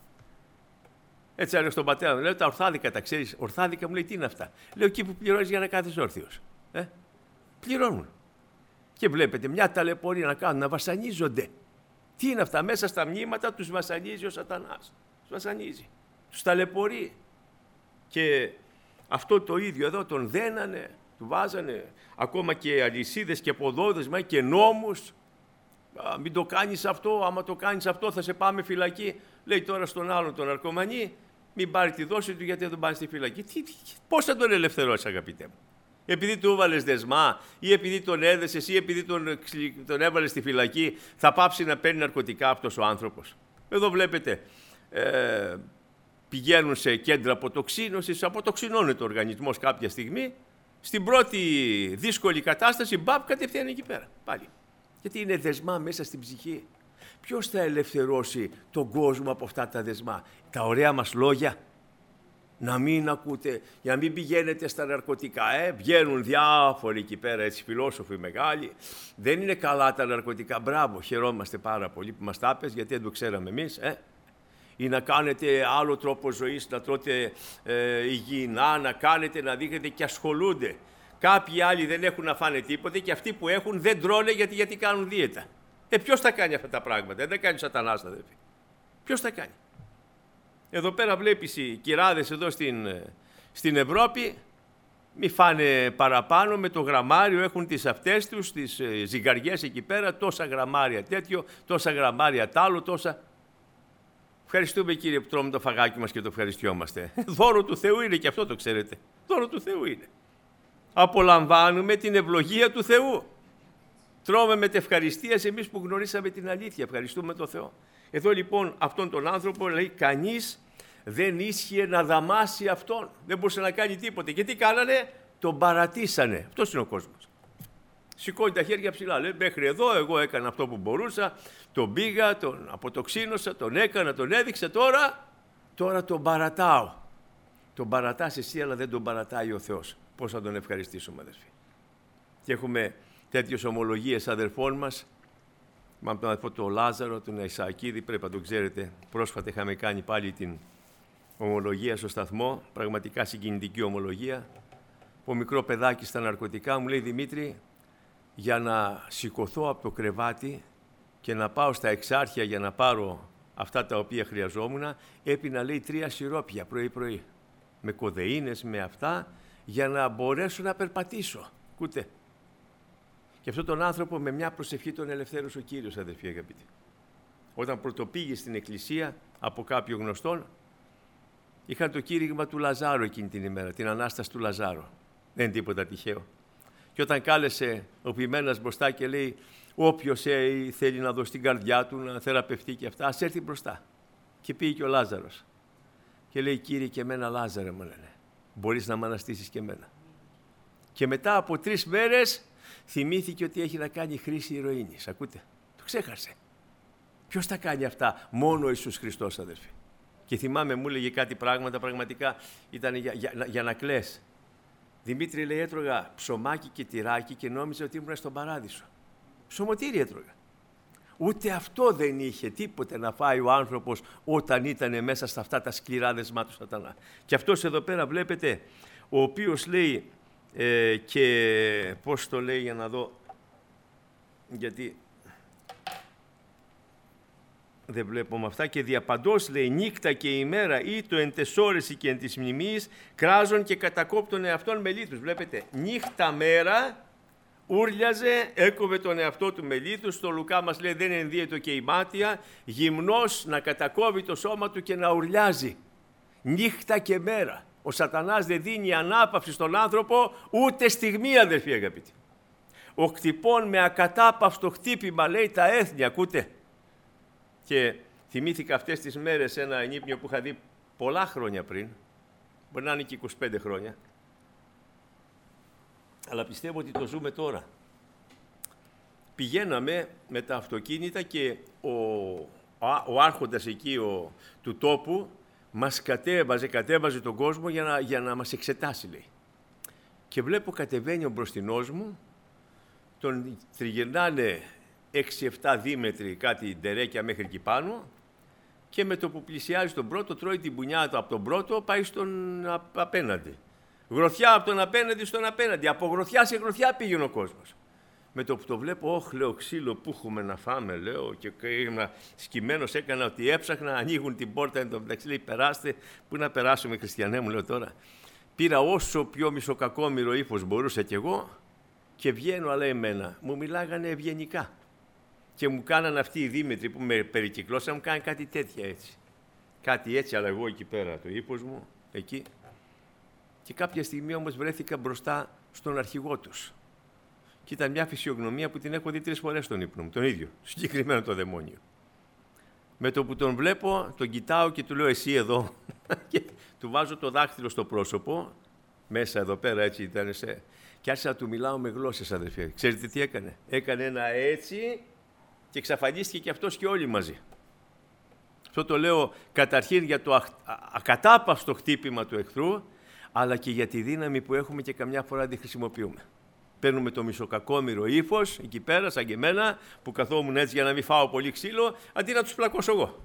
Έτσι έλεγα στον πατέρα μου, λέω τα ορθάδικα τα ξέρεις, ορθάδικα μου λέει τι είναι αυτά. Λέω εκεί που πληρώνεις για να κάθεσαι όρθιος. Ε, πληρώνουν. Και βλέπετε μια ταλαιπωρία να κάνουν, να βασανίζονται. Τι είναι αυτά, μέσα στα μνήματα τους βασανίζει ο σατανάς. Τους βασανίζει, τους ταλαιπωρεί. Και αυτό το ίδιο εδώ τον δένανε, του βάζανε ακόμα και αλυσίδες και ποδόδεσμα και νόμους. Α, μην το κάνεις αυτό, άμα το κάνεις αυτό θα σε πάμε φυλακή. Λέει τώρα στον άλλον τον ναρκωμανή, μην πάρει τη δόση του γιατί δεν τον πάνε στη φυλακή. Τι, τι, πώς θα τον ελευθερώσεις, αγαπητέ μου? Επειδή του έβαλες δεσμά ή επειδή τον έδεσες ή επειδή τον, τον έβαλες στη φυλακή, θα πάψει να παίρνει ναρκωτικά αυτός ο άνθρωπος? Εδώ βλέπετε, ε, πηγαίνουν σε κέντρα αποτοξίνωσης, αποτοξινώνεται ο οργανισμός κάποια στιγμή, στην πρώτη δύσκολη κατάσταση, μπαπ, κατευθείαν εκεί πέρα, πάλι. Γιατί είναι δεσμά μέσα στην ψυχή. Ποιος θα ελευθερώσει τον κόσμο από αυτά τα δεσμά? Τα ωραία μας λόγια. Να μην ακούτε, για να μην πηγαίνετε στα ναρκωτικά. Ε, βγαίνουν διάφοροι εκεί πέρα, έτσι, φιλόσοφοι μεγάλοι. Δεν είναι καλά τα ναρκωτικά. Μπράβο, χαιρόμαστε πάρα πολύ που μας τα πες, γιατί δεν το ξέραμε εμείς. Ε. Ή να κάνετε άλλο τρόπο ζωής, να τρώτε ε, υγιεινά, να κάνετε, να δείχνετε και ασχολούνται. Κάποιοι άλλοι δεν έχουν να φάνε τίποτε και αυτοί που έχουν δεν τρώνε γιατί, γιατί κάνουν δίαιτα. Ε, ποιος θα κάνει αυτά τα πράγματα? Δεν κάνει ο σατανάς, αδερφοί. Ποιος θα κάνει? Εδώ πέρα βλέπεις οι κυράδες εδώ στην, στην Ευρώπη, μη φάνε παραπάνω με το γραμμάριο, έχουν τις αυτές τους, τις ε, ζυγαριές εκεί πέρα, τόσα γραμμάρια τέτοιο, τόσα γραμμάρια τ' άλλο, τόσα. Ευχαριστούμε, κύριε, που τρώμε το φαγάκι μας και το ευχαριστιόμαστε. Δώρο του Θεού είναι και αυτό, το ξέρετε. Δώρο του Θεού είναι. Απολαμβάνουμε την ευλογία του Θεού. Τρώμε με τευχαριστίας εμείς που γνωρίσαμε την αλήθεια. Ευχαριστούμε τον Θεό. Εδώ λοιπόν αυτόν τον άνθρωπο λέει κανείς δεν ίσχυε να δαμάσει αυτόν. Δεν μπορούσε να κάνει τίποτε. Και τι κάνανε? Τον παρατήσανε. Αυτός είναι ο κόσμος. Σηκώνει τα χέρια ψηλά. Λέει μέχρι εδώ εγώ έκανα αυτό που μπορούσα. Τον πήγα, τον αποτοξίνωσα, τον έκανα, τον έδειξα. Τώρα, τώρα τον παρατάω. Τον παρατάς εσύ, αλλά δεν τον παρατάει ο Θεός. Πώς θα τον ευχαριστήσουμε, αδερφοί? Και έχουμε τέτοιες ομολογίες αδερφών μας. Με τον αδερφό τον Λάζαρο, τον Ισαακίδη, πρέπει να τον ξέρετε. Πρόσφατα είχαμε κάνει πάλι την ομολογία στο σταθμό. Πραγματικά συγκινητική ομολογία. Ο μικρό παιδάκι στα ναρκωτικά μου λέει, Δημήτρη, για να σηκωθώ από το κρεβάτι και να πάω στα εξάρχεια για να πάρω αυτά τα οποία χρειαζόμουν, έπινα, λέει, τρία σιρόπια πρωί-πρωί. Με κοδεΐνες, με αυτά, για να μπορέσω να περπατήσω. Ακούτε. Και αυτόν τον άνθρωπο με μια προσευχή τον ελευθέρωσε ο Κύριος, αδερφοί αγαπητοί. Όταν πρωτοπήγε στην εκκλησία από κάποιο γνωστόν, είχαν το κήρυγμα του Λαζάρου εκείνη την ημέρα, την Ανάσταση του Λαζάρου. Δεν είναι τίποτα τυχαίο. Και όταν κάλεσε ο ποιημένας μπροστά και λέει, όποιος θέλει να δώσει την καρδιά του, να θεραπευτεί και αυτά, ας έρθει μπροστά. Και πήγε και ο Λάζαρος. Και λέει, Κύριε, και εμένα Λάζαρε, μου λένε, μπορείς να μ' αναστήσεις και εμένα? Και μετά από τρεις μέρες θυμήθηκε ότι έχει να κάνει χρήση ηρωίνης. Ακούτε, το ξέχασε. Ποιος τα κάνει αυτά? Μόνο ο Ιησούς Χριστός, αδερφοί. Και θυμάμαι, μου έλεγε κάτι πράγματα, πραγματικά ήταν για, για, για να κλαις. Δημήτρη, λέει, έτρωγα ψωμάκι και τυράκι και νόμιζα ότι ήμουν στον παράδεισο. Ψωμοτήρι έτρωγα. Ούτε αυτό δεν είχε τίποτε να φάει ο άνθρωπος όταν ήταν μέσα στα αυτά τα σκληρά δεσμά του σατανά. Και αυτός εδώ πέρα βλέπετε, ο οποίος λέει, ε, και πώς το λέει για να δω, γιατί δεν βλέπω με αυτά, και διαπαντός, λέει, νύχτα και ημέρα ή το εν τεσσόρεση και εν της μνημής κράζον και κατακόπτον εαυτόν με λίθους. Βλέπετε, νύχτα μέρα ούρλιαζε, έκοβε τον εαυτό του με λίθους. Στο Λουκά μας λέει δεν ενδύεται και η μάτια, γυμνός να κατακόβει το σώμα του και να ουρλιάζει. Νύχτα και μέρα. Ο σατανάς δεν δίνει ανάπαυση στον άνθρωπο ούτε στιγμή, αδερφοί αγαπητοί. ο κτυπών με ακατάπαυστο χτύπημα, λέει, τα έθνη, ακούτε. Και θυμήθηκα αυτές τις μέρες ένα ενύπνιο που είχα δει πολλά χρόνια πριν, μπορεί να είναι και είκοσι πέντε χρόνια, αλλά πιστεύω ότι το ζούμε τώρα. Πηγαίναμε με τα αυτοκίνητα και ο, ο άρχοντας εκεί ο, του τόπου μας κατέβαζε, κατέβαζε τον κόσμο για να, για να μας εξετάσει, λέει. Και βλέπω κατεβαίνει ο μπροστινός μου, τον τριγυρνάνε έξι εφτά δίμετροι, κάτι ντερέκια μέχρι εκεί πάνω, και με το που πλησιάζει τον πρώτο, τρώει την μπουνιά του από τον πρώτο, πάει στον απέναντι. Γροθιά από τον απέναντι στον απέναντι. Από γροθιά σε γροθιά πήγαινε ο κόσμος. Με το που το βλέπω, όχ, λέω, ξύλο που έχουμε να φάμε, λέω, και ήμουν σκυμμένος, έκανα ότι έψαχνα, ανοίγουν την πόρτα, εν τω μεταξύ, λέει, περάστε, πού να περάσουμε, χριστιανέ μου, λέω τώρα. Πήρα όσο πιο μισοκακόμοιρο ύφος μπορούσα κι εγώ και βγαίνω, αλλά εμένα. Μου μιλάγανε ευγενικά. Και μου κάνανε αυτοί οι δίμετροι που με περικυκλώσαν, μου κάνανε κάτι τέτοια έτσι. Κάτι έτσι, αλλά εγώ εκεί πέρα, το ύφος μου, εκεί. Και κάποια στιγμή όμως βρέθηκα μπροστά στον αρχηγό τους. Και ήταν μια φυσιογνωμία που την έχω δει τρεις φορές στον ύπνο μου, τον ίδιο, συγκεκριμένο το δαιμόνιο. Με το που τον βλέπω, τον κοιτάω και του λέω, εσύ εδώ. Και του βάζω το δάχτυλο στο πρόσωπο, μέσα εδώ πέρα έτσι ήταν, σε... και άρχισα να του μιλάω με γλώσσες, αδερφέ. Ξέρετε τι έκανε? Έκανε ένα έτσι και εξαφανίστηκε και αυτός και όλοι μαζί. Αυτό το λέω καταρχήν για το ακατάπαυστο χτύπημα του εχθρού, αλλά και για τη δύναμη που έχουμε και καμιά φορά τη χρησιμοποιούμε. Παίρνουμε το μισοκακόμοιρο ύφος, εκεί πέρα, σαν και εμένα, που καθόμουν έτσι για να μην φάω πολύ ξύλο, αντί να τους πλακώσω εγώ.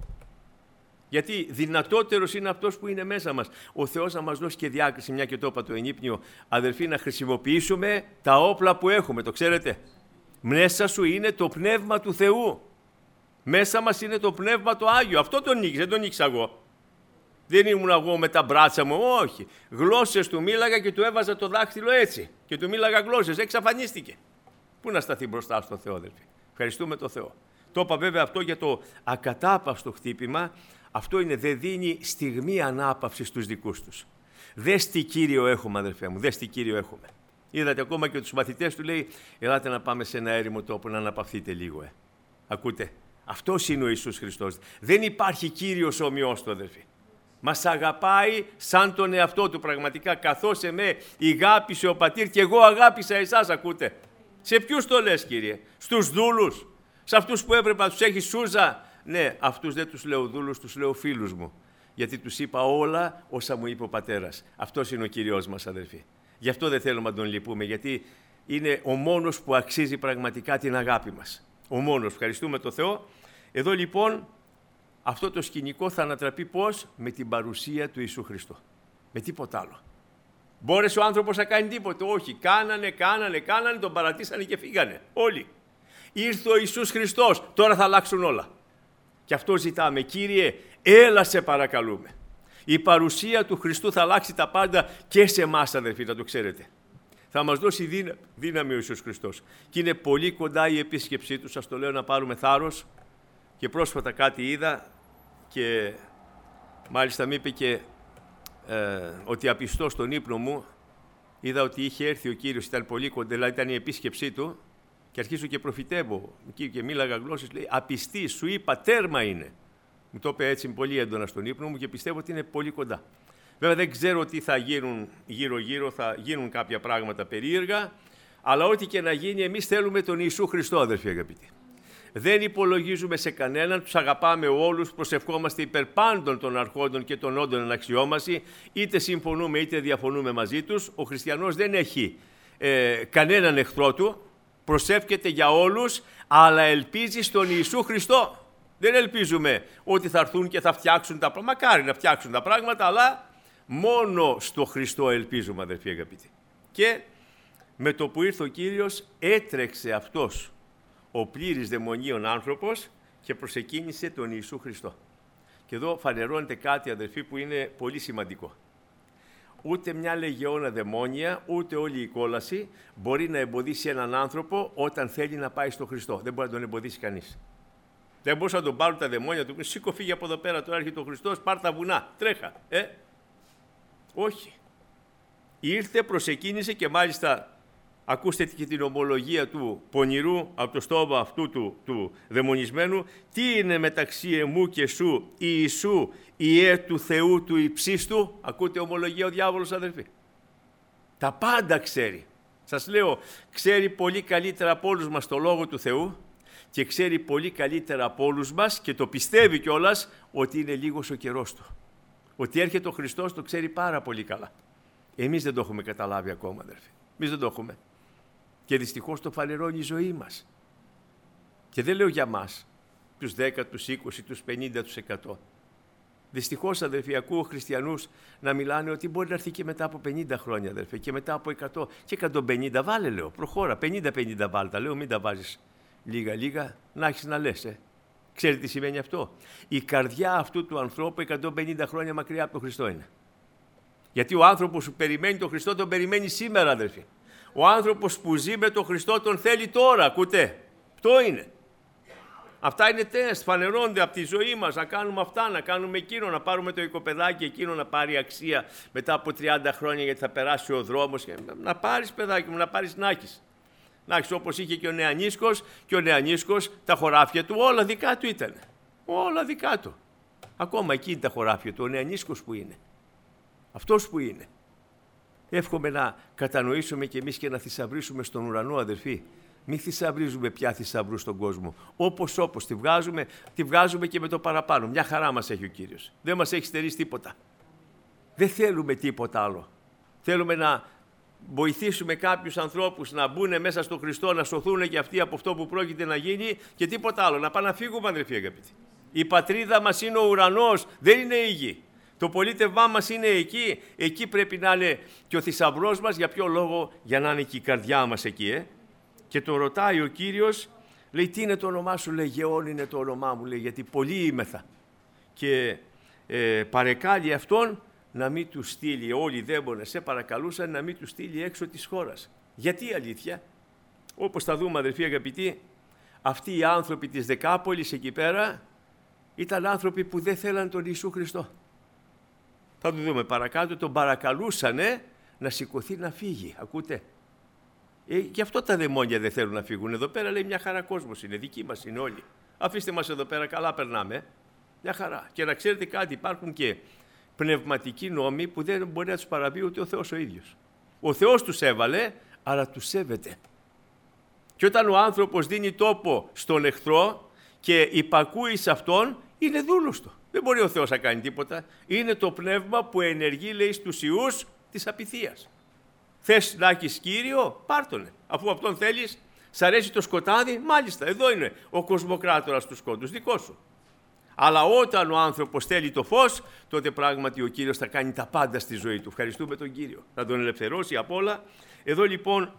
Γιατί δυνατότερος είναι αυτός που είναι μέσα μας. Ο Θεός να μας δώσει και διάκριση, μια και το είπα το ενύπνιο, αδερφοί, να χρησιμοποιήσουμε τα όπλα που έχουμε, το ξέρετε. Μέσα σου είναι το Πνεύμα του Θεού. Μέσα μας είναι το Πνεύμα το Άγιο. Αυτό τον νίκησε, δεν τον νίκησα εγώ. Δεν ήμουν εγώ με τα μπράτσα μου, όχι. Γλώσσες του μίλαγα και του έβαζα το δάχτυλο έτσι. Και του μίλαγα γλώσσες, εξαφανίστηκε. Πού να σταθεί μπροστά στον Θεό, αδελφοί. Ευχαριστούμε τον Θεό. Το είπα βέβαια αυτό για το ακατάπαυστο χτύπημα. Αυτό είναι, δεν δίνει στιγμή ανάπαυση στους δικούς τους. Δες τι Κύριο έχουμε, αδελφέ μου, δες τι Κύριο έχουμε. Είδατε ακόμα και τους μαθητές του λέει, ελάτε να πάμε σε ένα έρημο τόπο να αναπαυθείτε λίγο. Ε. Ακούτε, αυτός είναι ο Ιησούς Χριστός. Δεν υπάρχει Κύριος ομοιός του, αδελφοί. Μας αγαπάει σαν τον εαυτό του πραγματικά, καθώς εμέ ηγάπησε ο Πατήρ και εγώ αγάπησα εσάς, ακούτε. Σε ποιους το λες, Κύριε? Στους δούλους, σε αυτούς που έπρεπε να τους έχει σούζα? Ναι, αυτούς δεν τους λέω δούλους, τους λέω φίλους μου. Γιατί τους είπα όλα όσα μου είπε ο Πατέρας. Αυτός είναι ο Κύριος μας, αδελφοί. Γι' αυτό δεν θέλουμε να τον λυπούμε, γιατί είναι ο μόνος που αξίζει πραγματικά την αγάπη μας. Ο μόνος. Ευχαριστούμε τον Θεό. Εδώ λοιπόν αυτό το σκηνικό θα ανατραπεί πώς? Με την παρουσία του Ιησού Χριστού. Με τίποτα άλλο. Μπόρεσε ο άνθρωπος να κάνει τίποτα? Όχι. Κάνανε, κάνανε, κάνανε, τον παρατήσανε και φύγανε. Όλοι. Ήρθε ο Ιησούς Χριστός. Τώρα θα αλλάξουν όλα. Και αυτό ζητάμε. Κύριε, έλα σε παρακαλούμε. Η παρουσία του Χριστού θα αλλάξει τα πάντα και σε εμάς, αδελφοί, να το ξέρετε. Θα μας δώσει δύναμη, δύναμη ο Ιησούς Χριστός. Και είναι πολύ κοντά η επίσκεψή του. Σας το λέω να πάρουμε θάρρος. Και πρόσφατα κάτι είδα και μάλιστα μου είπε και ε, ότι απιστώ στον ύπνο μου. Είδα ότι είχε έρθει ο Κύριος, ήταν πολύ κοντά, δηλαδή ήταν η επίσκεψή του. Και αρχίζω και προφητεύω και μίλαγα γλώσσες, λέει, απιστή, σου είπα, τέρμα είναι. Μου το είπε έτσι πολύ έντονα στον ύπνο μου και πιστεύω ότι είναι πολύ κοντά. Βέβαια δεν ξέρω τι θα γίνουν γύρω-γύρω, θα γίνουν κάποια πράγματα περίεργα, αλλά ό,τι και να γίνει, εμείς θέλουμε τον Ιησού Χριστό, αδερφοί αγαπητοί. Δεν υπολογίζουμε σε κανέναν, τους αγαπάμε όλους, προσευχόμαστε υπέρ πάντων των αρχόντων και των όντων εν αξιόμαση, είτε συμφωνούμε είτε διαφωνούμε μαζί τους. Ο χριστιανός δεν έχει ε, κανέναν εχθρό του, προσεύχεται για όλους, αλλά ελπίζει στον Ιησού Χριστό. Δεν ελπίζουμε ότι θα έρθουν και θα φτιάξουν τα πράγματα, μακάρι να φτιάξουν τα πράγματα, αλλά μόνο στο Χριστό ελπίζουμε, αδερφοί αγαπητοί. Και με το που ήρθε ο Κύριος, έτρεξε αυτός ο πλήρης δαιμονίων άνθρωπος και προσεκίνησε τον Ιησού Χριστό. Και εδώ φανερώνεται κάτι, αδερφοί, που είναι πολύ σημαντικό. Ούτε μια λεγεώνα δαιμόνια, ούτε όλη η κόλαση μπορεί να εμποδίσει έναν άνθρωπο όταν θέλει να πάει στον Χριστό. Δεν μπορεί να τον εμποδίσει κανείς. Δεν μπορούσαν να τον πάρουν τα δαιμόνια του. Σήκω, φύγε από εδώ πέρα, τώρα έρχεται ο Χριστός, πάρ' τα βουνά, τρέχα. Ε? Όχι. Ήρθε, προσεκίνησε και μάλιστα ακούστε και την ομολογία του πονηρού από το στόμα αυτού του, του δαιμονισμένου. Τι είναι μεταξύ εμού και σου, Ιησού, Ιε του Θεού του υψίστου? Ακούτε ομολογία ο διάβολος, αδερφοί. Τα πάντα ξέρει. Σας λέω, ξέρει πολύ καλύτερα από όλους μας το Λόγο του Θεού και ξέρει πολύ καλύτερα από όλους μας και το πιστεύει κιόλας ότι είναι λίγος ο καιρός του. Ότι έρχεται ο Χριστός το ξέρει πάρα πολύ καλά. Εμείς δεν το έχουμε καταλάβει ακόμα, αδερφοί. Εμείς δεν το έχουμε. Και δυστυχώς το φανερώνει η ζωή μας. Και δεν λέω για μας, τους δέκα, τους είκοσι, τους πενήντα, τους εκατό. Δυστυχώς, αδερφοί, ακούω χριστιανούς να μιλάνε ότι μπορεί να έρθει και μετά από πενήντα χρόνια, αδερφοί, και μετά από εκατό και εκατόν πενήντα. Βάλε, λέω, προχώρα, πενήντα πενήντα βάλε τα, λέω, μην τα βάζεις λίγα-λίγα, να έχεις να λες, ε. Ξέρετε τι σημαίνει αυτό? Η καρδιά αυτού του ανθρώπου εκατόν πενήντα χρόνια μακριά από τον Χριστό είναι. Γιατί ο άνθρωπος που περιμένει τον Χριστό τον περιμένει σήμερα, αδερφοί. Ο άνθρωπος που ζει με τον Χριστό τον θέλει τώρα, ακούτε. Αυτό είναι. Αυτά είναι τεστ, φανερώνται από τη ζωή μας, να κάνουμε αυτά, να κάνουμε εκείνο, να πάρουμε το οικοπεδάκι εκείνο να πάρει αξία μετά από τριάντα χρόνια γιατί θα περάσει ο δρόμος. Να πάρεις, παιδάκι μου, να πάρεις να έχεις. Να έχεις όπως είχε και ο Νεανίσκος, και ο Νεανίσκος τα χωράφια του όλα δικά του ήταν. Όλα δικά του. Ακόμα εκεί είναι τα χωράφια του, ο Νεανίσκος που είναι. Αυτός που είναι. Εύχομαι να κατανοήσουμε κι εμείς και να θησαυρίσουμε στον ουρανό, αδερφοί. Μην θησαυρίζουμε πια θησαυρούς στον κόσμο. Όπως όπως τη βγάζουμε, τη βγάζουμε και με το παραπάνω. Μια χαρά μας έχει ο Κύριος. Δεν μας έχει στερήσει τίποτα. Δεν θέλουμε τίποτα άλλο. Θέλουμε να βοηθήσουμε κάποιους ανθρώπους να μπουν μέσα στον Χριστό, να σωθούν και αυτοί από αυτό που πρόκειται να γίνει και τίποτα άλλο. Να πάνε να φύγουμε, αδερφοί αγαπητοί. Η πατρίδα μας είναι ο ουρανός, δεν είναι η γη. Το πολίτευμά μας είναι εκεί. Εκεί πρέπει να είναι και ο θησαυρός μας. Για ποιο λόγο? Για να είναι και η καρδιά μας εκεί, ε. Και τον ρωτάει ο Κύριος, λέει, τι είναι το όνομά σου? Λέει, Γεών είναι το όνομά μου, λέει, γιατί πολύήμεθα. Και ε, παρεκάλει αυτόν να μην του στείλει, όλοι οι δαίμονες σε παρακαλούσαν να μην του στείλει έξω της χώρας. Γιατί αλήθεια? Όπως θα δούμε, αδερφοί αγαπητοί, αυτοί οι άνθρωποι της Δεκάπολης εκεί πέρα ήταν άνθρωποι που δεν θέλαν τον Ιησού Χριστό. Θα το δούμε παρακάτω, τον παρακαλούσανε να σηκωθεί να φύγει. Ακούτε? Ε, γι' αυτό τα δαιμόνια δεν θέλουν να φύγουν. Εδώ πέρα λέει μια χαρά κόσμος είναι, δική μας είναι όλοι. Αφήστε μας εδώ πέρα, καλά περνάμε. Μια χαρά. Και να ξέρετε κάτι, υπάρχουν και πνευματικοί νόμοι που δεν μπορεί να τους παραβεί ούτε ο Θεός ο ίδιος. Ο Θεός τους έβαλε, αλλά τους σέβεται. Και όταν ο άνθρωπος δίνει τόπο στον εχθρό και υπακούει σε αυτόν, είναι δούλος του. Δεν μπορεί ο Θεός να κάνει τίποτα. Είναι το πνεύμα που ενεργεί, λέει, στους ιούς της απειθίας. Θες να έχεις Κύριο, πάρ' τον. Αφού αυτόν θέλεις, σ' αρέσει το σκοτάδι, μάλιστα, εδώ είναι ο κοσμοκράτορας του σκότους, δικό σου. Αλλά όταν ο άνθρωπος θέλει το φως, τότε πράγματι ο Κύριος θα κάνει τα πάντα στη ζωή του. Ευχαριστούμε τον Κύριο. Θα τον ελευθερώσει από όλα. Εδώ λοιπόν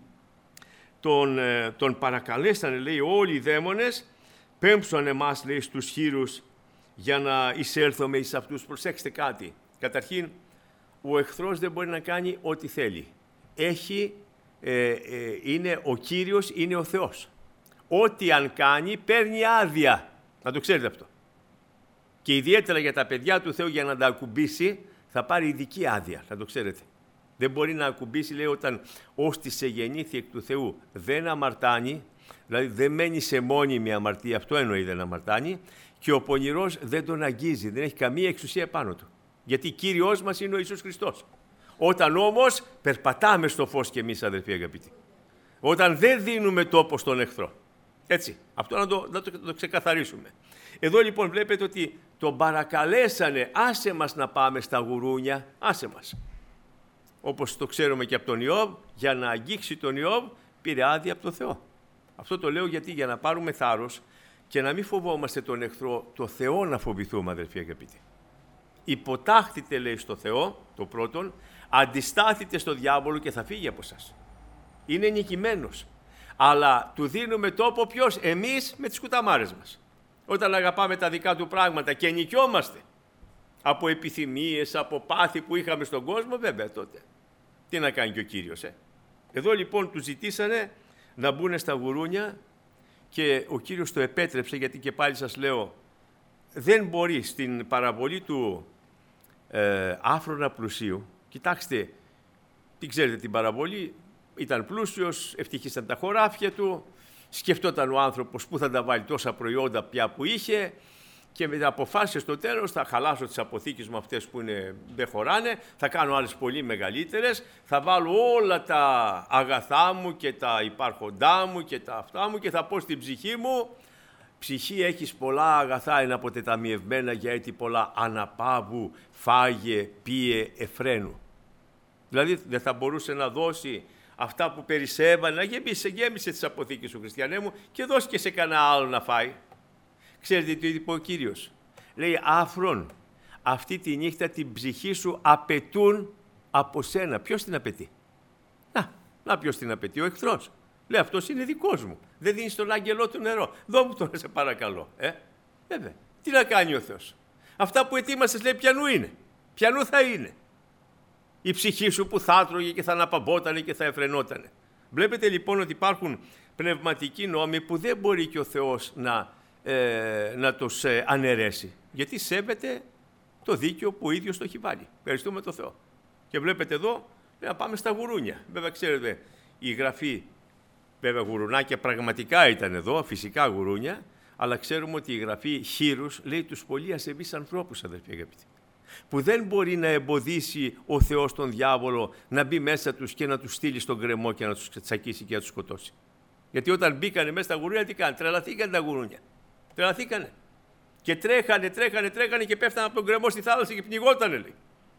τον, τον παρακαλέσανε, λέει, όλοι οι δαίμονες, πέμψον εμάς, λέει, στους χείρους για να εισέλθουμε εις αυτούς. Προσέξτε κάτι. Καταρχήν, ο εχθρός δεν μπορεί να κάνει ό,τι θέλει. Έχει, ε, ε, είναι ο Κύριος, είναι ο Θεός. Ό,τι αν κάνει, παίρνει άδεια. Να το ξέρετε αυτό. Και ιδιαίτερα για τα παιδιά του Θεού, για να τα ακουμπήσει, θα πάρει ειδική άδεια. Να το ξέρετε. Δεν μπορεί να ακουμπήσει, λέει, όταν όστισε γεννήθη εκ του Θεού. Δεν αμαρτάνει, δηλαδή δεν μένει σε μόνιμη αμαρτία, αυτό εννοεί δεν αμαρτάνει, και ο πονηρός δεν τον αγγίζει, δεν έχει καμία εξουσία πάνω του. Γιατί Κύριος μας είναι ο Ιησούς Χριστός. Όταν όμως περπατάμε στο φως και εμείς, αδερφοί αγαπητοί. Όταν δεν δίνουμε τόπο στον εχθρό. Έτσι, αυτό να το, να το, να το ξεκαθαρίσουμε. Εδώ λοιπόν βλέπετε ότι τον παρακαλέσανε, άσε μας να πάμε στα γουρούνια, άσε μας. Όπως το ξέρουμε και από τον Ιώβ, για να αγγίξει τον Ιώβ πήρε άδεια από τον Θεό. Αυτό το λέω γιατί για να πάρουμε θάρρος και να μην φοβόμαστε τον εχθρό, το Θεό να φοβηθούμε, αδερφοί αγαπητοί. Υποτάχθητε, λέει, στο Θεό, το πρώτον, αντιστάθητε στο διάβολο και θα φύγει από σας. Είναι νικημένος. Αλλά του δίνουμε τόπο ποιος? Εμείς με τις κουταμάρες μας. Όταν αγαπάμε τα δικά του πράγματα και νικιόμαστε από επιθυμίες, από πάθη που είχαμε στον κόσμο, βέβαια τότε. Τι να κάνει και ο Κύριος, ε? Εδώ λοιπόν του ζητήσανε να μπουν στα γουρούνια και ο Κύριος το επέτρεψε, γιατί και πάλι σας λέω, δεν μπορεί στην παραβολή του ε, άφρονα πλουσίου. Κοιτάξτε, τι ξέρετε την παραβολή, ήταν πλούσιος, ευτυχήσαν τα χωράφια του, σκεφτόταν ο άνθρωπος πού θα τα βάλει τόσα προϊόντα πια που είχε και μετά αποφάσισε στο τέλος θα χαλάσω τις αποθήκες μου αυτές που είναι, δεν χωράνε, θα κάνω άλλες πολύ μεγαλύτερες, θα βάλω όλα τα αγαθά μου και τα υπάρχοντά μου και τα αυτά μου και θα πω στην ψυχή μου, ψυχή έχεις πολλά αγαθά είναι αποτεταμιευμένα για έτη πολλά, αναπαύου, φάγε, πίε, εφραίνου. Δηλαδή δεν θα μπορούσε να δώσει αυτά που περισσεύανε, να γέμισε, γέμισε τις αποθήκες σου, χριστιανέ μου, και δώσει και σε κανένα άλλο να φάει. Ξέρετε τι είπε ο Κύριος? Λέει, άφρον, αυτή τη νύχτα την ψυχή σου απαιτούν από σένα. Ποιος την απαιτεί? Να, να ποιος την απαιτεί? Ο εχθρός. Λέει, αυτός είναι δικός μου. Δεν δίνει στον άγγελό του νερό. Δώ μου τώρα σε παρακαλώ. Ε, βέβαια. Τι να κάνει ο Θεός? Αυτά που ετοίμασες, λέει, ποιανού είναι? Ποιανού θα είναι? Η ψυχή σου που θα άτρωγε και θα αναπαμπότανε και θα εφρενότανε. Βλέπετε λοιπόν ότι υπάρχουν πνευματικοί νόμοι που δεν μπορεί και ο Θεός να, ε, να τους ε, αναιρέσει. Γιατί σέβεται το δίκαιο που ο ίδιος το έχει βάλει. Ευχαριστούμε τον Θεό. Και βλέπετε εδώ, να πάμε στα γουρούνια. Βέβαια ξέρετε, η Γραφή, βέβαια γουρουνάκια πραγματικά ήταν εδώ, φυσικά γουρούνια, αλλά ξέρουμε ότι η Γραφή χείρους λέει τους πολύ ασεβείς ανθρώπους, αδερφοί αγαπητοί, που δεν μπορεί να εμποδίσει ο Θεός τον διάβολο να μπει μέσα τους και να τους στείλει στον γκρεμό και να τους τσακίσει και να τους σκοτώσει. Γιατί όταν μπήκανε μέσα στα γουρούνια, τι κάνανε? Τρελαθήκανε τα γουρούνια. Τρελαθήκανε. Και τρέχανε, τρέχανε, τρέχανε και πέφτανε από τον γκρεμό στη θάλασσα και πνιγότανε, λέει.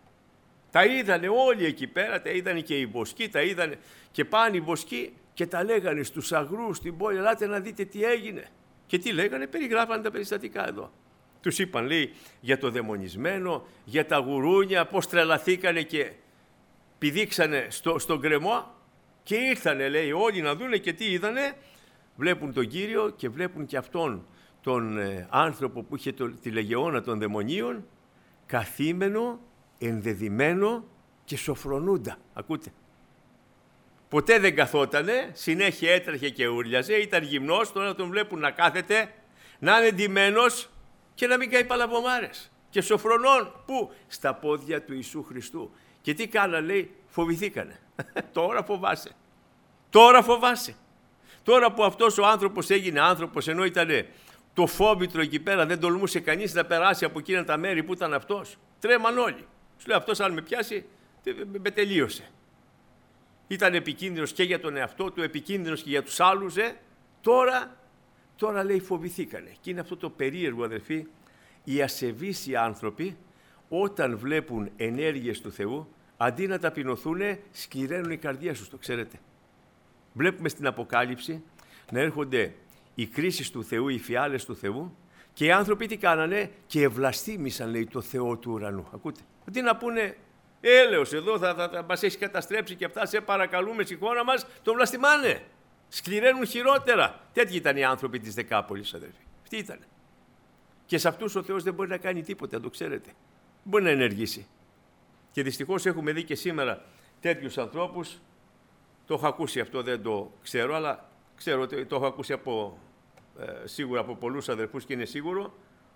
Τα είδανε όλοι εκεί πέρα, τα είδανε και οι βοσκοί, τα είδανε και πάνε οι βοσκοί και τα λέγανε στους αγρούς στην πόλη, ελάτε να δείτε τι έγινε. Και τι λέγανε? Περιγράφανε τα περιστατικά εδώ. Τους είπαν, λέει, για το δαιμονισμένο, για τα γουρούνια, πώς τρελαθήκανε και πηδήξανε στο, στον γκρεμό και ήρθανε, λέει, όλοι να δούνε και τι είδανε. Βλέπουν τον Κύριο και βλέπουν και αυτόν τον ε, άνθρωπο που είχε το, τη λεγεώνα των δαιμονίων, καθήμενο, ενδεδειμένο και σοφρονούντα. Ακούτε. Ποτέ δεν καθότανε, συνέχεια έτρεχε και ούρλιαζε, ήταν γυμνός, τώρα τον βλέπουν να κάθεται, να είναι ντυμένος και να μην κάνει παλαβομάρες. Και σοφρονών, πού? Στα πόδια του Ιησού Χριστού. Και τι κάνα, λέει, φοβηθήκανε. Τώρα φοβάσαι. Τώρα φοβάσαι. Τώρα που αυτός ο άνθρωπος έγινε άνθρωπος, ενώ ήταν το φόβητρο εκεί πέρα, δεν τολμούσε κανείς να περάσει από εκείνα τα μέρη που ήταν αυτός. Τρέμαν όλοι. Σου λέει, αυτός αν με πιάσει, με τελείωσε. Ήταν επικίνδυνος και για τον εαυτό του, επικίνδυνος και για τους άλλους. Ε. Τώρα, τώρα λέει φοβηθήκανε. Και είναι αυτό το περίεργο, αδερφοί, οι ασεβείς οι άνθρωποι όταν βλέπουν ενέργειες του Θεού, αντί να ταπεινωθούν, σκληραίνουν η καρδία τους, το ξέρετε. Βλέπουμε στην Αποκάλυψη να έρχονται οι κρίσεις του Θεού, οι φιάλες του Θεού και οι άνθρωποι τι κάνανε? Και ευλαστήμησαν, λέει, το Θεό του ουρανού. Ακούτε. Αντί να πούνε, έλεος εδώ θα, θα, θα μας έχει καταστρέψει και αυτά, σε παρακαλούμε, σηκώνα μας, τον βλαστημάνε. Σκληραίνουν χειρότερα. Τέτοιοι ήταν οι άνθρωποι της Δεκάπολης, αδερφοί. Αυτοί ήταν. Και σε αυτούς ο Θεός δεν μπορεί να κάνει τίποτα, αν το ξέρετε. Δεν μπορεί να ενεργήσει. Και δυστυχώς έχουμε δει και σήμερα τέτοιους ανθρώπους. Το έχω ακούσει αυτό, δεν το ξέρω, αλλά ξέρω ότι το έχω ακούσει από, ε, σίγουρα από πολλούς αδερφούς και είναι σίγουρο.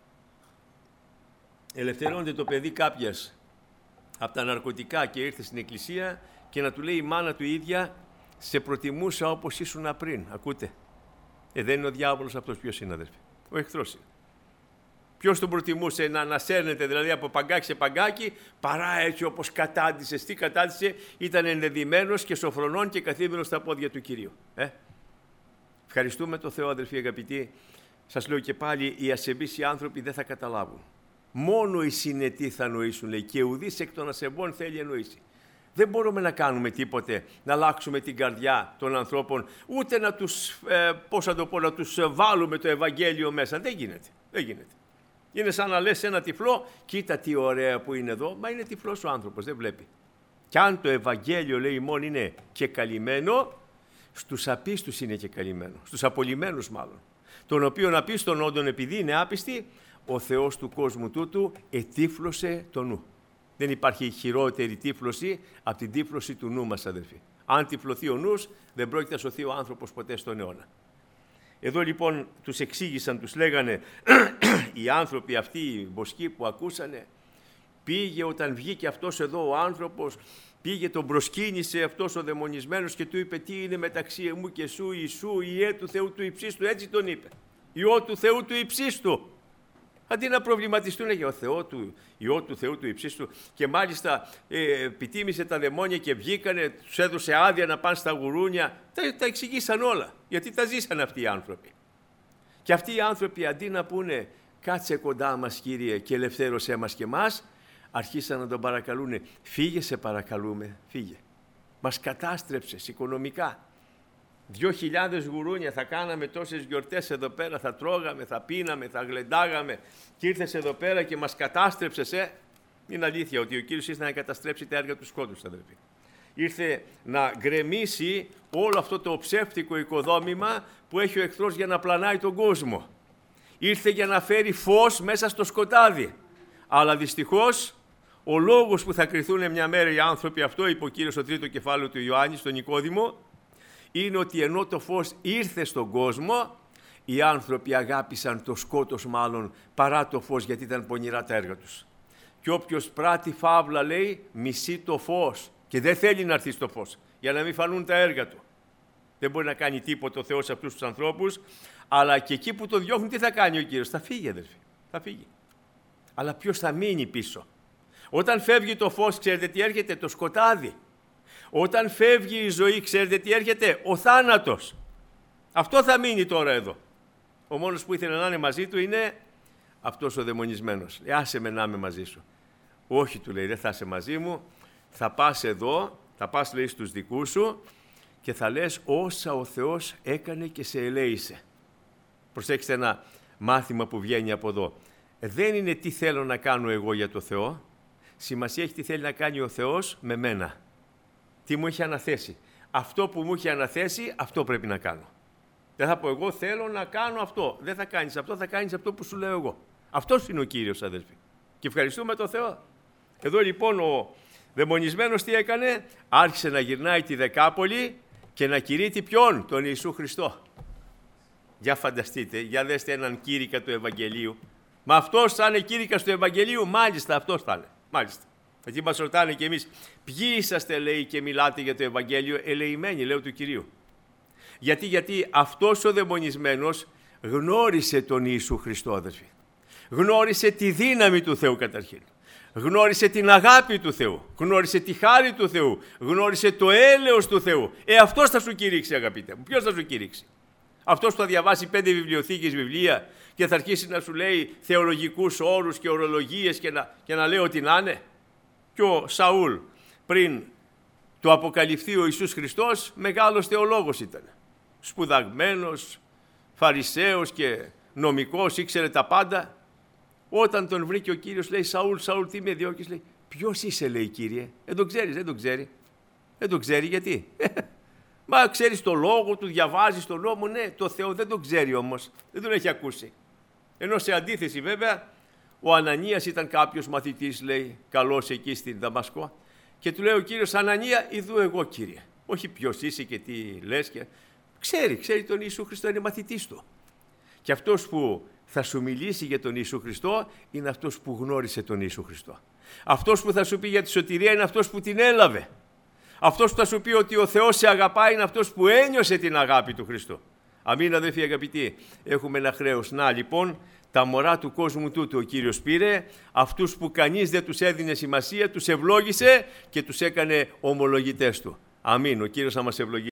Ελευθερώνεται το παιδί κάποιας από τα ναρκωτικά και ήρθε στην εκκλησία και να του λέει η μάνα του ίδια, σε προτιμούσα όπως ήσουν πριν. Ακούτε. Ε, δεν είναι ο διάβολος αυτός? Ποιος είναι, αδερφοί? Ο εχθρός είναι. Ποιος τον προτιμούσε να ανασέρνεται δηλαδή από παγκάκι σε παγκάκι, παρά έτσι όπως κατάντησε? Τι κατάντησε? Ήταν ενδεδειμένος και σοφρονών και καθήμενος στα πόδια του Κυρίου. Ε? Ευχαριστούμε τον Θεό, αδερφοί αγαπητοί. Σας λέω και πάλι, οι ασεβείς οι άνθρωποι δεν θα καταλάβουν. Μόνο οι συνετοί θα νοήσουν, λέει, και ουδής εκ των ασεβών θέλει εννοήσει. Δεν μπορούμε να κάνουμε τίποτε, να αλλάξουμε την καρδιά των ανθρώπων, ούτε να τους, ε, πώς θα το πω, να τους βάλουμε το Ευαγγέλιο μέσα. Δεν γίνεται. Δεν γίνεται. Είναι σαν να λες ένα τυφλό, κοίτα τι ωραία που είναι εδώ, μα είναι τυφλός ο άνθρωπος, δεν βλέπει. Κι αν το Ευαγγέλιο, λέει, μόνο είναι και καλυμμένο, στους απίστους είναι και καλυμμένο, στους απολυμμένους μάλλον, τον οποίον απίστων όντων επειδή είναι άπιστοι, ο Θεός του κόσμου τούτου ετύφλωσε το νου. Δεν υπάρχει χειρότερη τύφλωση από την τύφλωση του νου μας, αδερφοί. Αν τυφλωθεί ο νους, δεν πρόκειται να σωθεί ο άνθρωπος ποτέ στον αιώνα. Εδώ λοιπόν τους εξήγησαν, τους λέγανε οι άνθρωποι αυτοί, οι βοσκοί που ακούσανε, πήγε όταν βγήκε αυτός εδώ ο άνθρωπος, πήγε, τον προσκύνησε αυτός ο δαιμονισμένος και του είπε τι είναι μεταξύ εμού και σου, Ιησού, Υιέ του Θεού του υψίστου, έτσι τον είπε. Υιό του Θεού του υψίστου. Αντί να προβληματιστούν για ο Θεό του, Υιό του Θεού του υψίστου, και μάλιστα ε, επιτίμησε τα δαιμόνια και βγήκανε, τους έδωσε άδεια να πάνε στα γουρούνια, τα, τα εξηγήσαν όλα, γιατί τα ζήσαν αυτοί οι άνθρωποι. Και αυτοί οι άνθρωποι αντί να πούνε κάτσε κοντά μας Κύριε και ελευθέρωσέ μας και μας, αρχίσαν να τον παρακαλούνε, φύγε σε παρακαλούμε, φύγε. Μας κατάστρεψες οικονομικά. Δυο χιλιάδες γουρούνια, θα κάναμε τόσες γιορτές εδώ πέρα, θα τρώγαμε, θα πίναμε, θα γλεντάγαμε και ήρθες εδώ πέρα και μας κατάστρεψες, ε. Είναι αλήθεια ότι ο Κύριος ήρθε να καταστρέψει τα έργα του σκότους, αδελφοί. Ήρθε να γκρεμίσει όλο αυτό το ψεύτικο οικοδόμημα που έχει ο εχθρός για να πλανάει τον κόσμο. Ήρθε για να φέρει φως μέσα στο σκοτάδι. Αλλά δυστυχώς ο λόγος που θα κριθούν μια μέρα οι άνθρωποι, αυτό είπε ο Κύριος στο τρίτο κεφάλαιο του Ιωάννη, στον Νικόδημο, είναι ότι ενώ το φως ήρθε στον κόσμο, οι άνθρωποι αγάπησαν το σκότος μάλλον παρά το φως, γιατί ήταν πονηρά τα έργα τους. Και όποιος πράττει φαύλα, λέει, μισεί το φως και δεν θέλει να έρθει στο φως για να μην φανούν τα έργα του. Δεν μπορεί να κάνει τίποτα ο Θεός σε αυτούς τους ανθρώπους, αλλά και εκεί που το διώχνουν τι θα κάνει ο Κύριος? Θα φύγει, αδελφοί, θα φύγει. Αλλά ποιος θα μείνει πίσω? Όταν φεύγει το φως, ξέρετε τι έρχεται? Το σκοτάδι. Όταν φεύγει η ζωή, ξέρετε τι έρχεται? Ο θάνατος. Αυτό θα μείνει τώρα εδώ. Ο μόνος που ήθελε να είναι μαζί του είναι αυτός ο δαιμονισμένος. Ε, άσε με να είμαι μαζί σου. Όχι, του λέει, δεν θα είσαι μαζί μου, θα πας εδώ, θα πας, λέει, στους δικούς σου και θα λες όσα ο Θεός έκανε και σε ελέησε. Προσέξτε ένα μάθημα που βγαίνει από εδώ. Δεν είναι τι θέλω να κάνω εγώ για το Θεό, σημασία έχει τι θέλει να κάνει ο Θεός με μένα. Τι μου έχει αναθέσει. Αυτό που μου έχει αναθέσει, αυτό πρέπει να κάνω. Δεν θα πω εγώ θέλω να κάνω αυτό. Δεν θα κάνεις αυτό, θα κάνεις αυτό που σου λέω εγώ. Αυτός είναι ο Κύριος, αδελφοί. Και ευχαριστούμε τον Θεό. Εδώ λοιπόν ο δαιμονισμένος τι έκανε? Άρχισε να γυρνάει τη Δεκάπολη και να κηρύττει ποιον? Τον Ιησού Χριστό. Για φανταστείτε, για δέστε έναν κήρυκα του Ευαγγελίου. Μα αυτός θα είναι κήρυκας του Ευαγγελίου? Μάλιστα, αυτός θα είναι. Μάλιστα. Γιατί μας ρωτάνε κι εμείς, ποιοι είσαστε, λέει, και μιλάτε για το Ευαγγέλιο? Ελεημένοι, λέω, του Κυρίου. Γιατί, γιατί αυτός ο δαιμονισμένος γνώρισε τον Ιησού Χριστό, αδελφοί. Γνώρισε τη δύναμη του Θεού καταρχήν. Γνώρισε την αγάπη του Θεού. Γνώρισε τη χάρη του Θεού. Γνώρισε το έλεος του Θεού. Ε, αυτός θα σου κηρύξει, αγαπητέ μου. Ποιος θα σου κηρύξει? Αυτός που θα διαβάσει πέντε βιβλιοθήκες βιβλία και θα αρχίσει να σου λέει θεολογικούς όρους και ορολογίες και να, και να λέει ότι να είναι? Και ο Σαούλ, πριν το αποκαλυφθεί ο Ιησούς Χριστός, μεγάλος θεολόγος ήταν. Σπουδαγμένος, φαρισαίος και νομικός, ήξερε τα πάντα. Όταν τον βρήκε ο Κύριος, λέει, Σαούλ, Σαούλ, τι με διώκεις? Λέει, ποιος είσαι, λέει, Κύριε? Δεν τον ξέρεις? Δεν τον ξέρει. Δεν τον ξέρει γιατί? Μα ξέρεις το λόγο του, διαβάζεις τον νόμο? Ναι, το Θεό δεν τον ξέρει όμως, δεν τον έχει ακούσει. Ενώ σε αντίθεση βέβαια, ο Ανανίας ήταν κάποιος μαθητής, λέει, καλός εκεί στην Δαμασκό, και του λέει ο Κύριος, Ανανία, ιδού εγώ, Κύριε. Όχι ποιος είσαι και τι λες. Και... Ξέρει, ξέρει τον Ιησού Χριστό, είναι μαθητής του. Και αυτός που θα σου μιλήσει για τον Ιησού Χριστό είναι αυτός που γνώρισε τον Ιησού Χριστό. Αυτός που θα σου πει για τη σωτηρία είναι αυτός που την έλαβε. Αυτός που θα σου πει ότι ο Θεός σε αγαπάει είναι αυτός που ένιωσε την αγάπη του Χριστού. Αμήν, αδελφοί αγαπητοί, έχουμε ένα χρέος. Να λοιπόν, τα μωρά του κόσμου τούτου ο Κύριος πήρε, αυτούς που κανείς δεν τους έδινε σημασία, τους ευλόγησε και τους έκανε ομολογητές του. Αμήν, ο Κύριος θα μας ευλογήσει.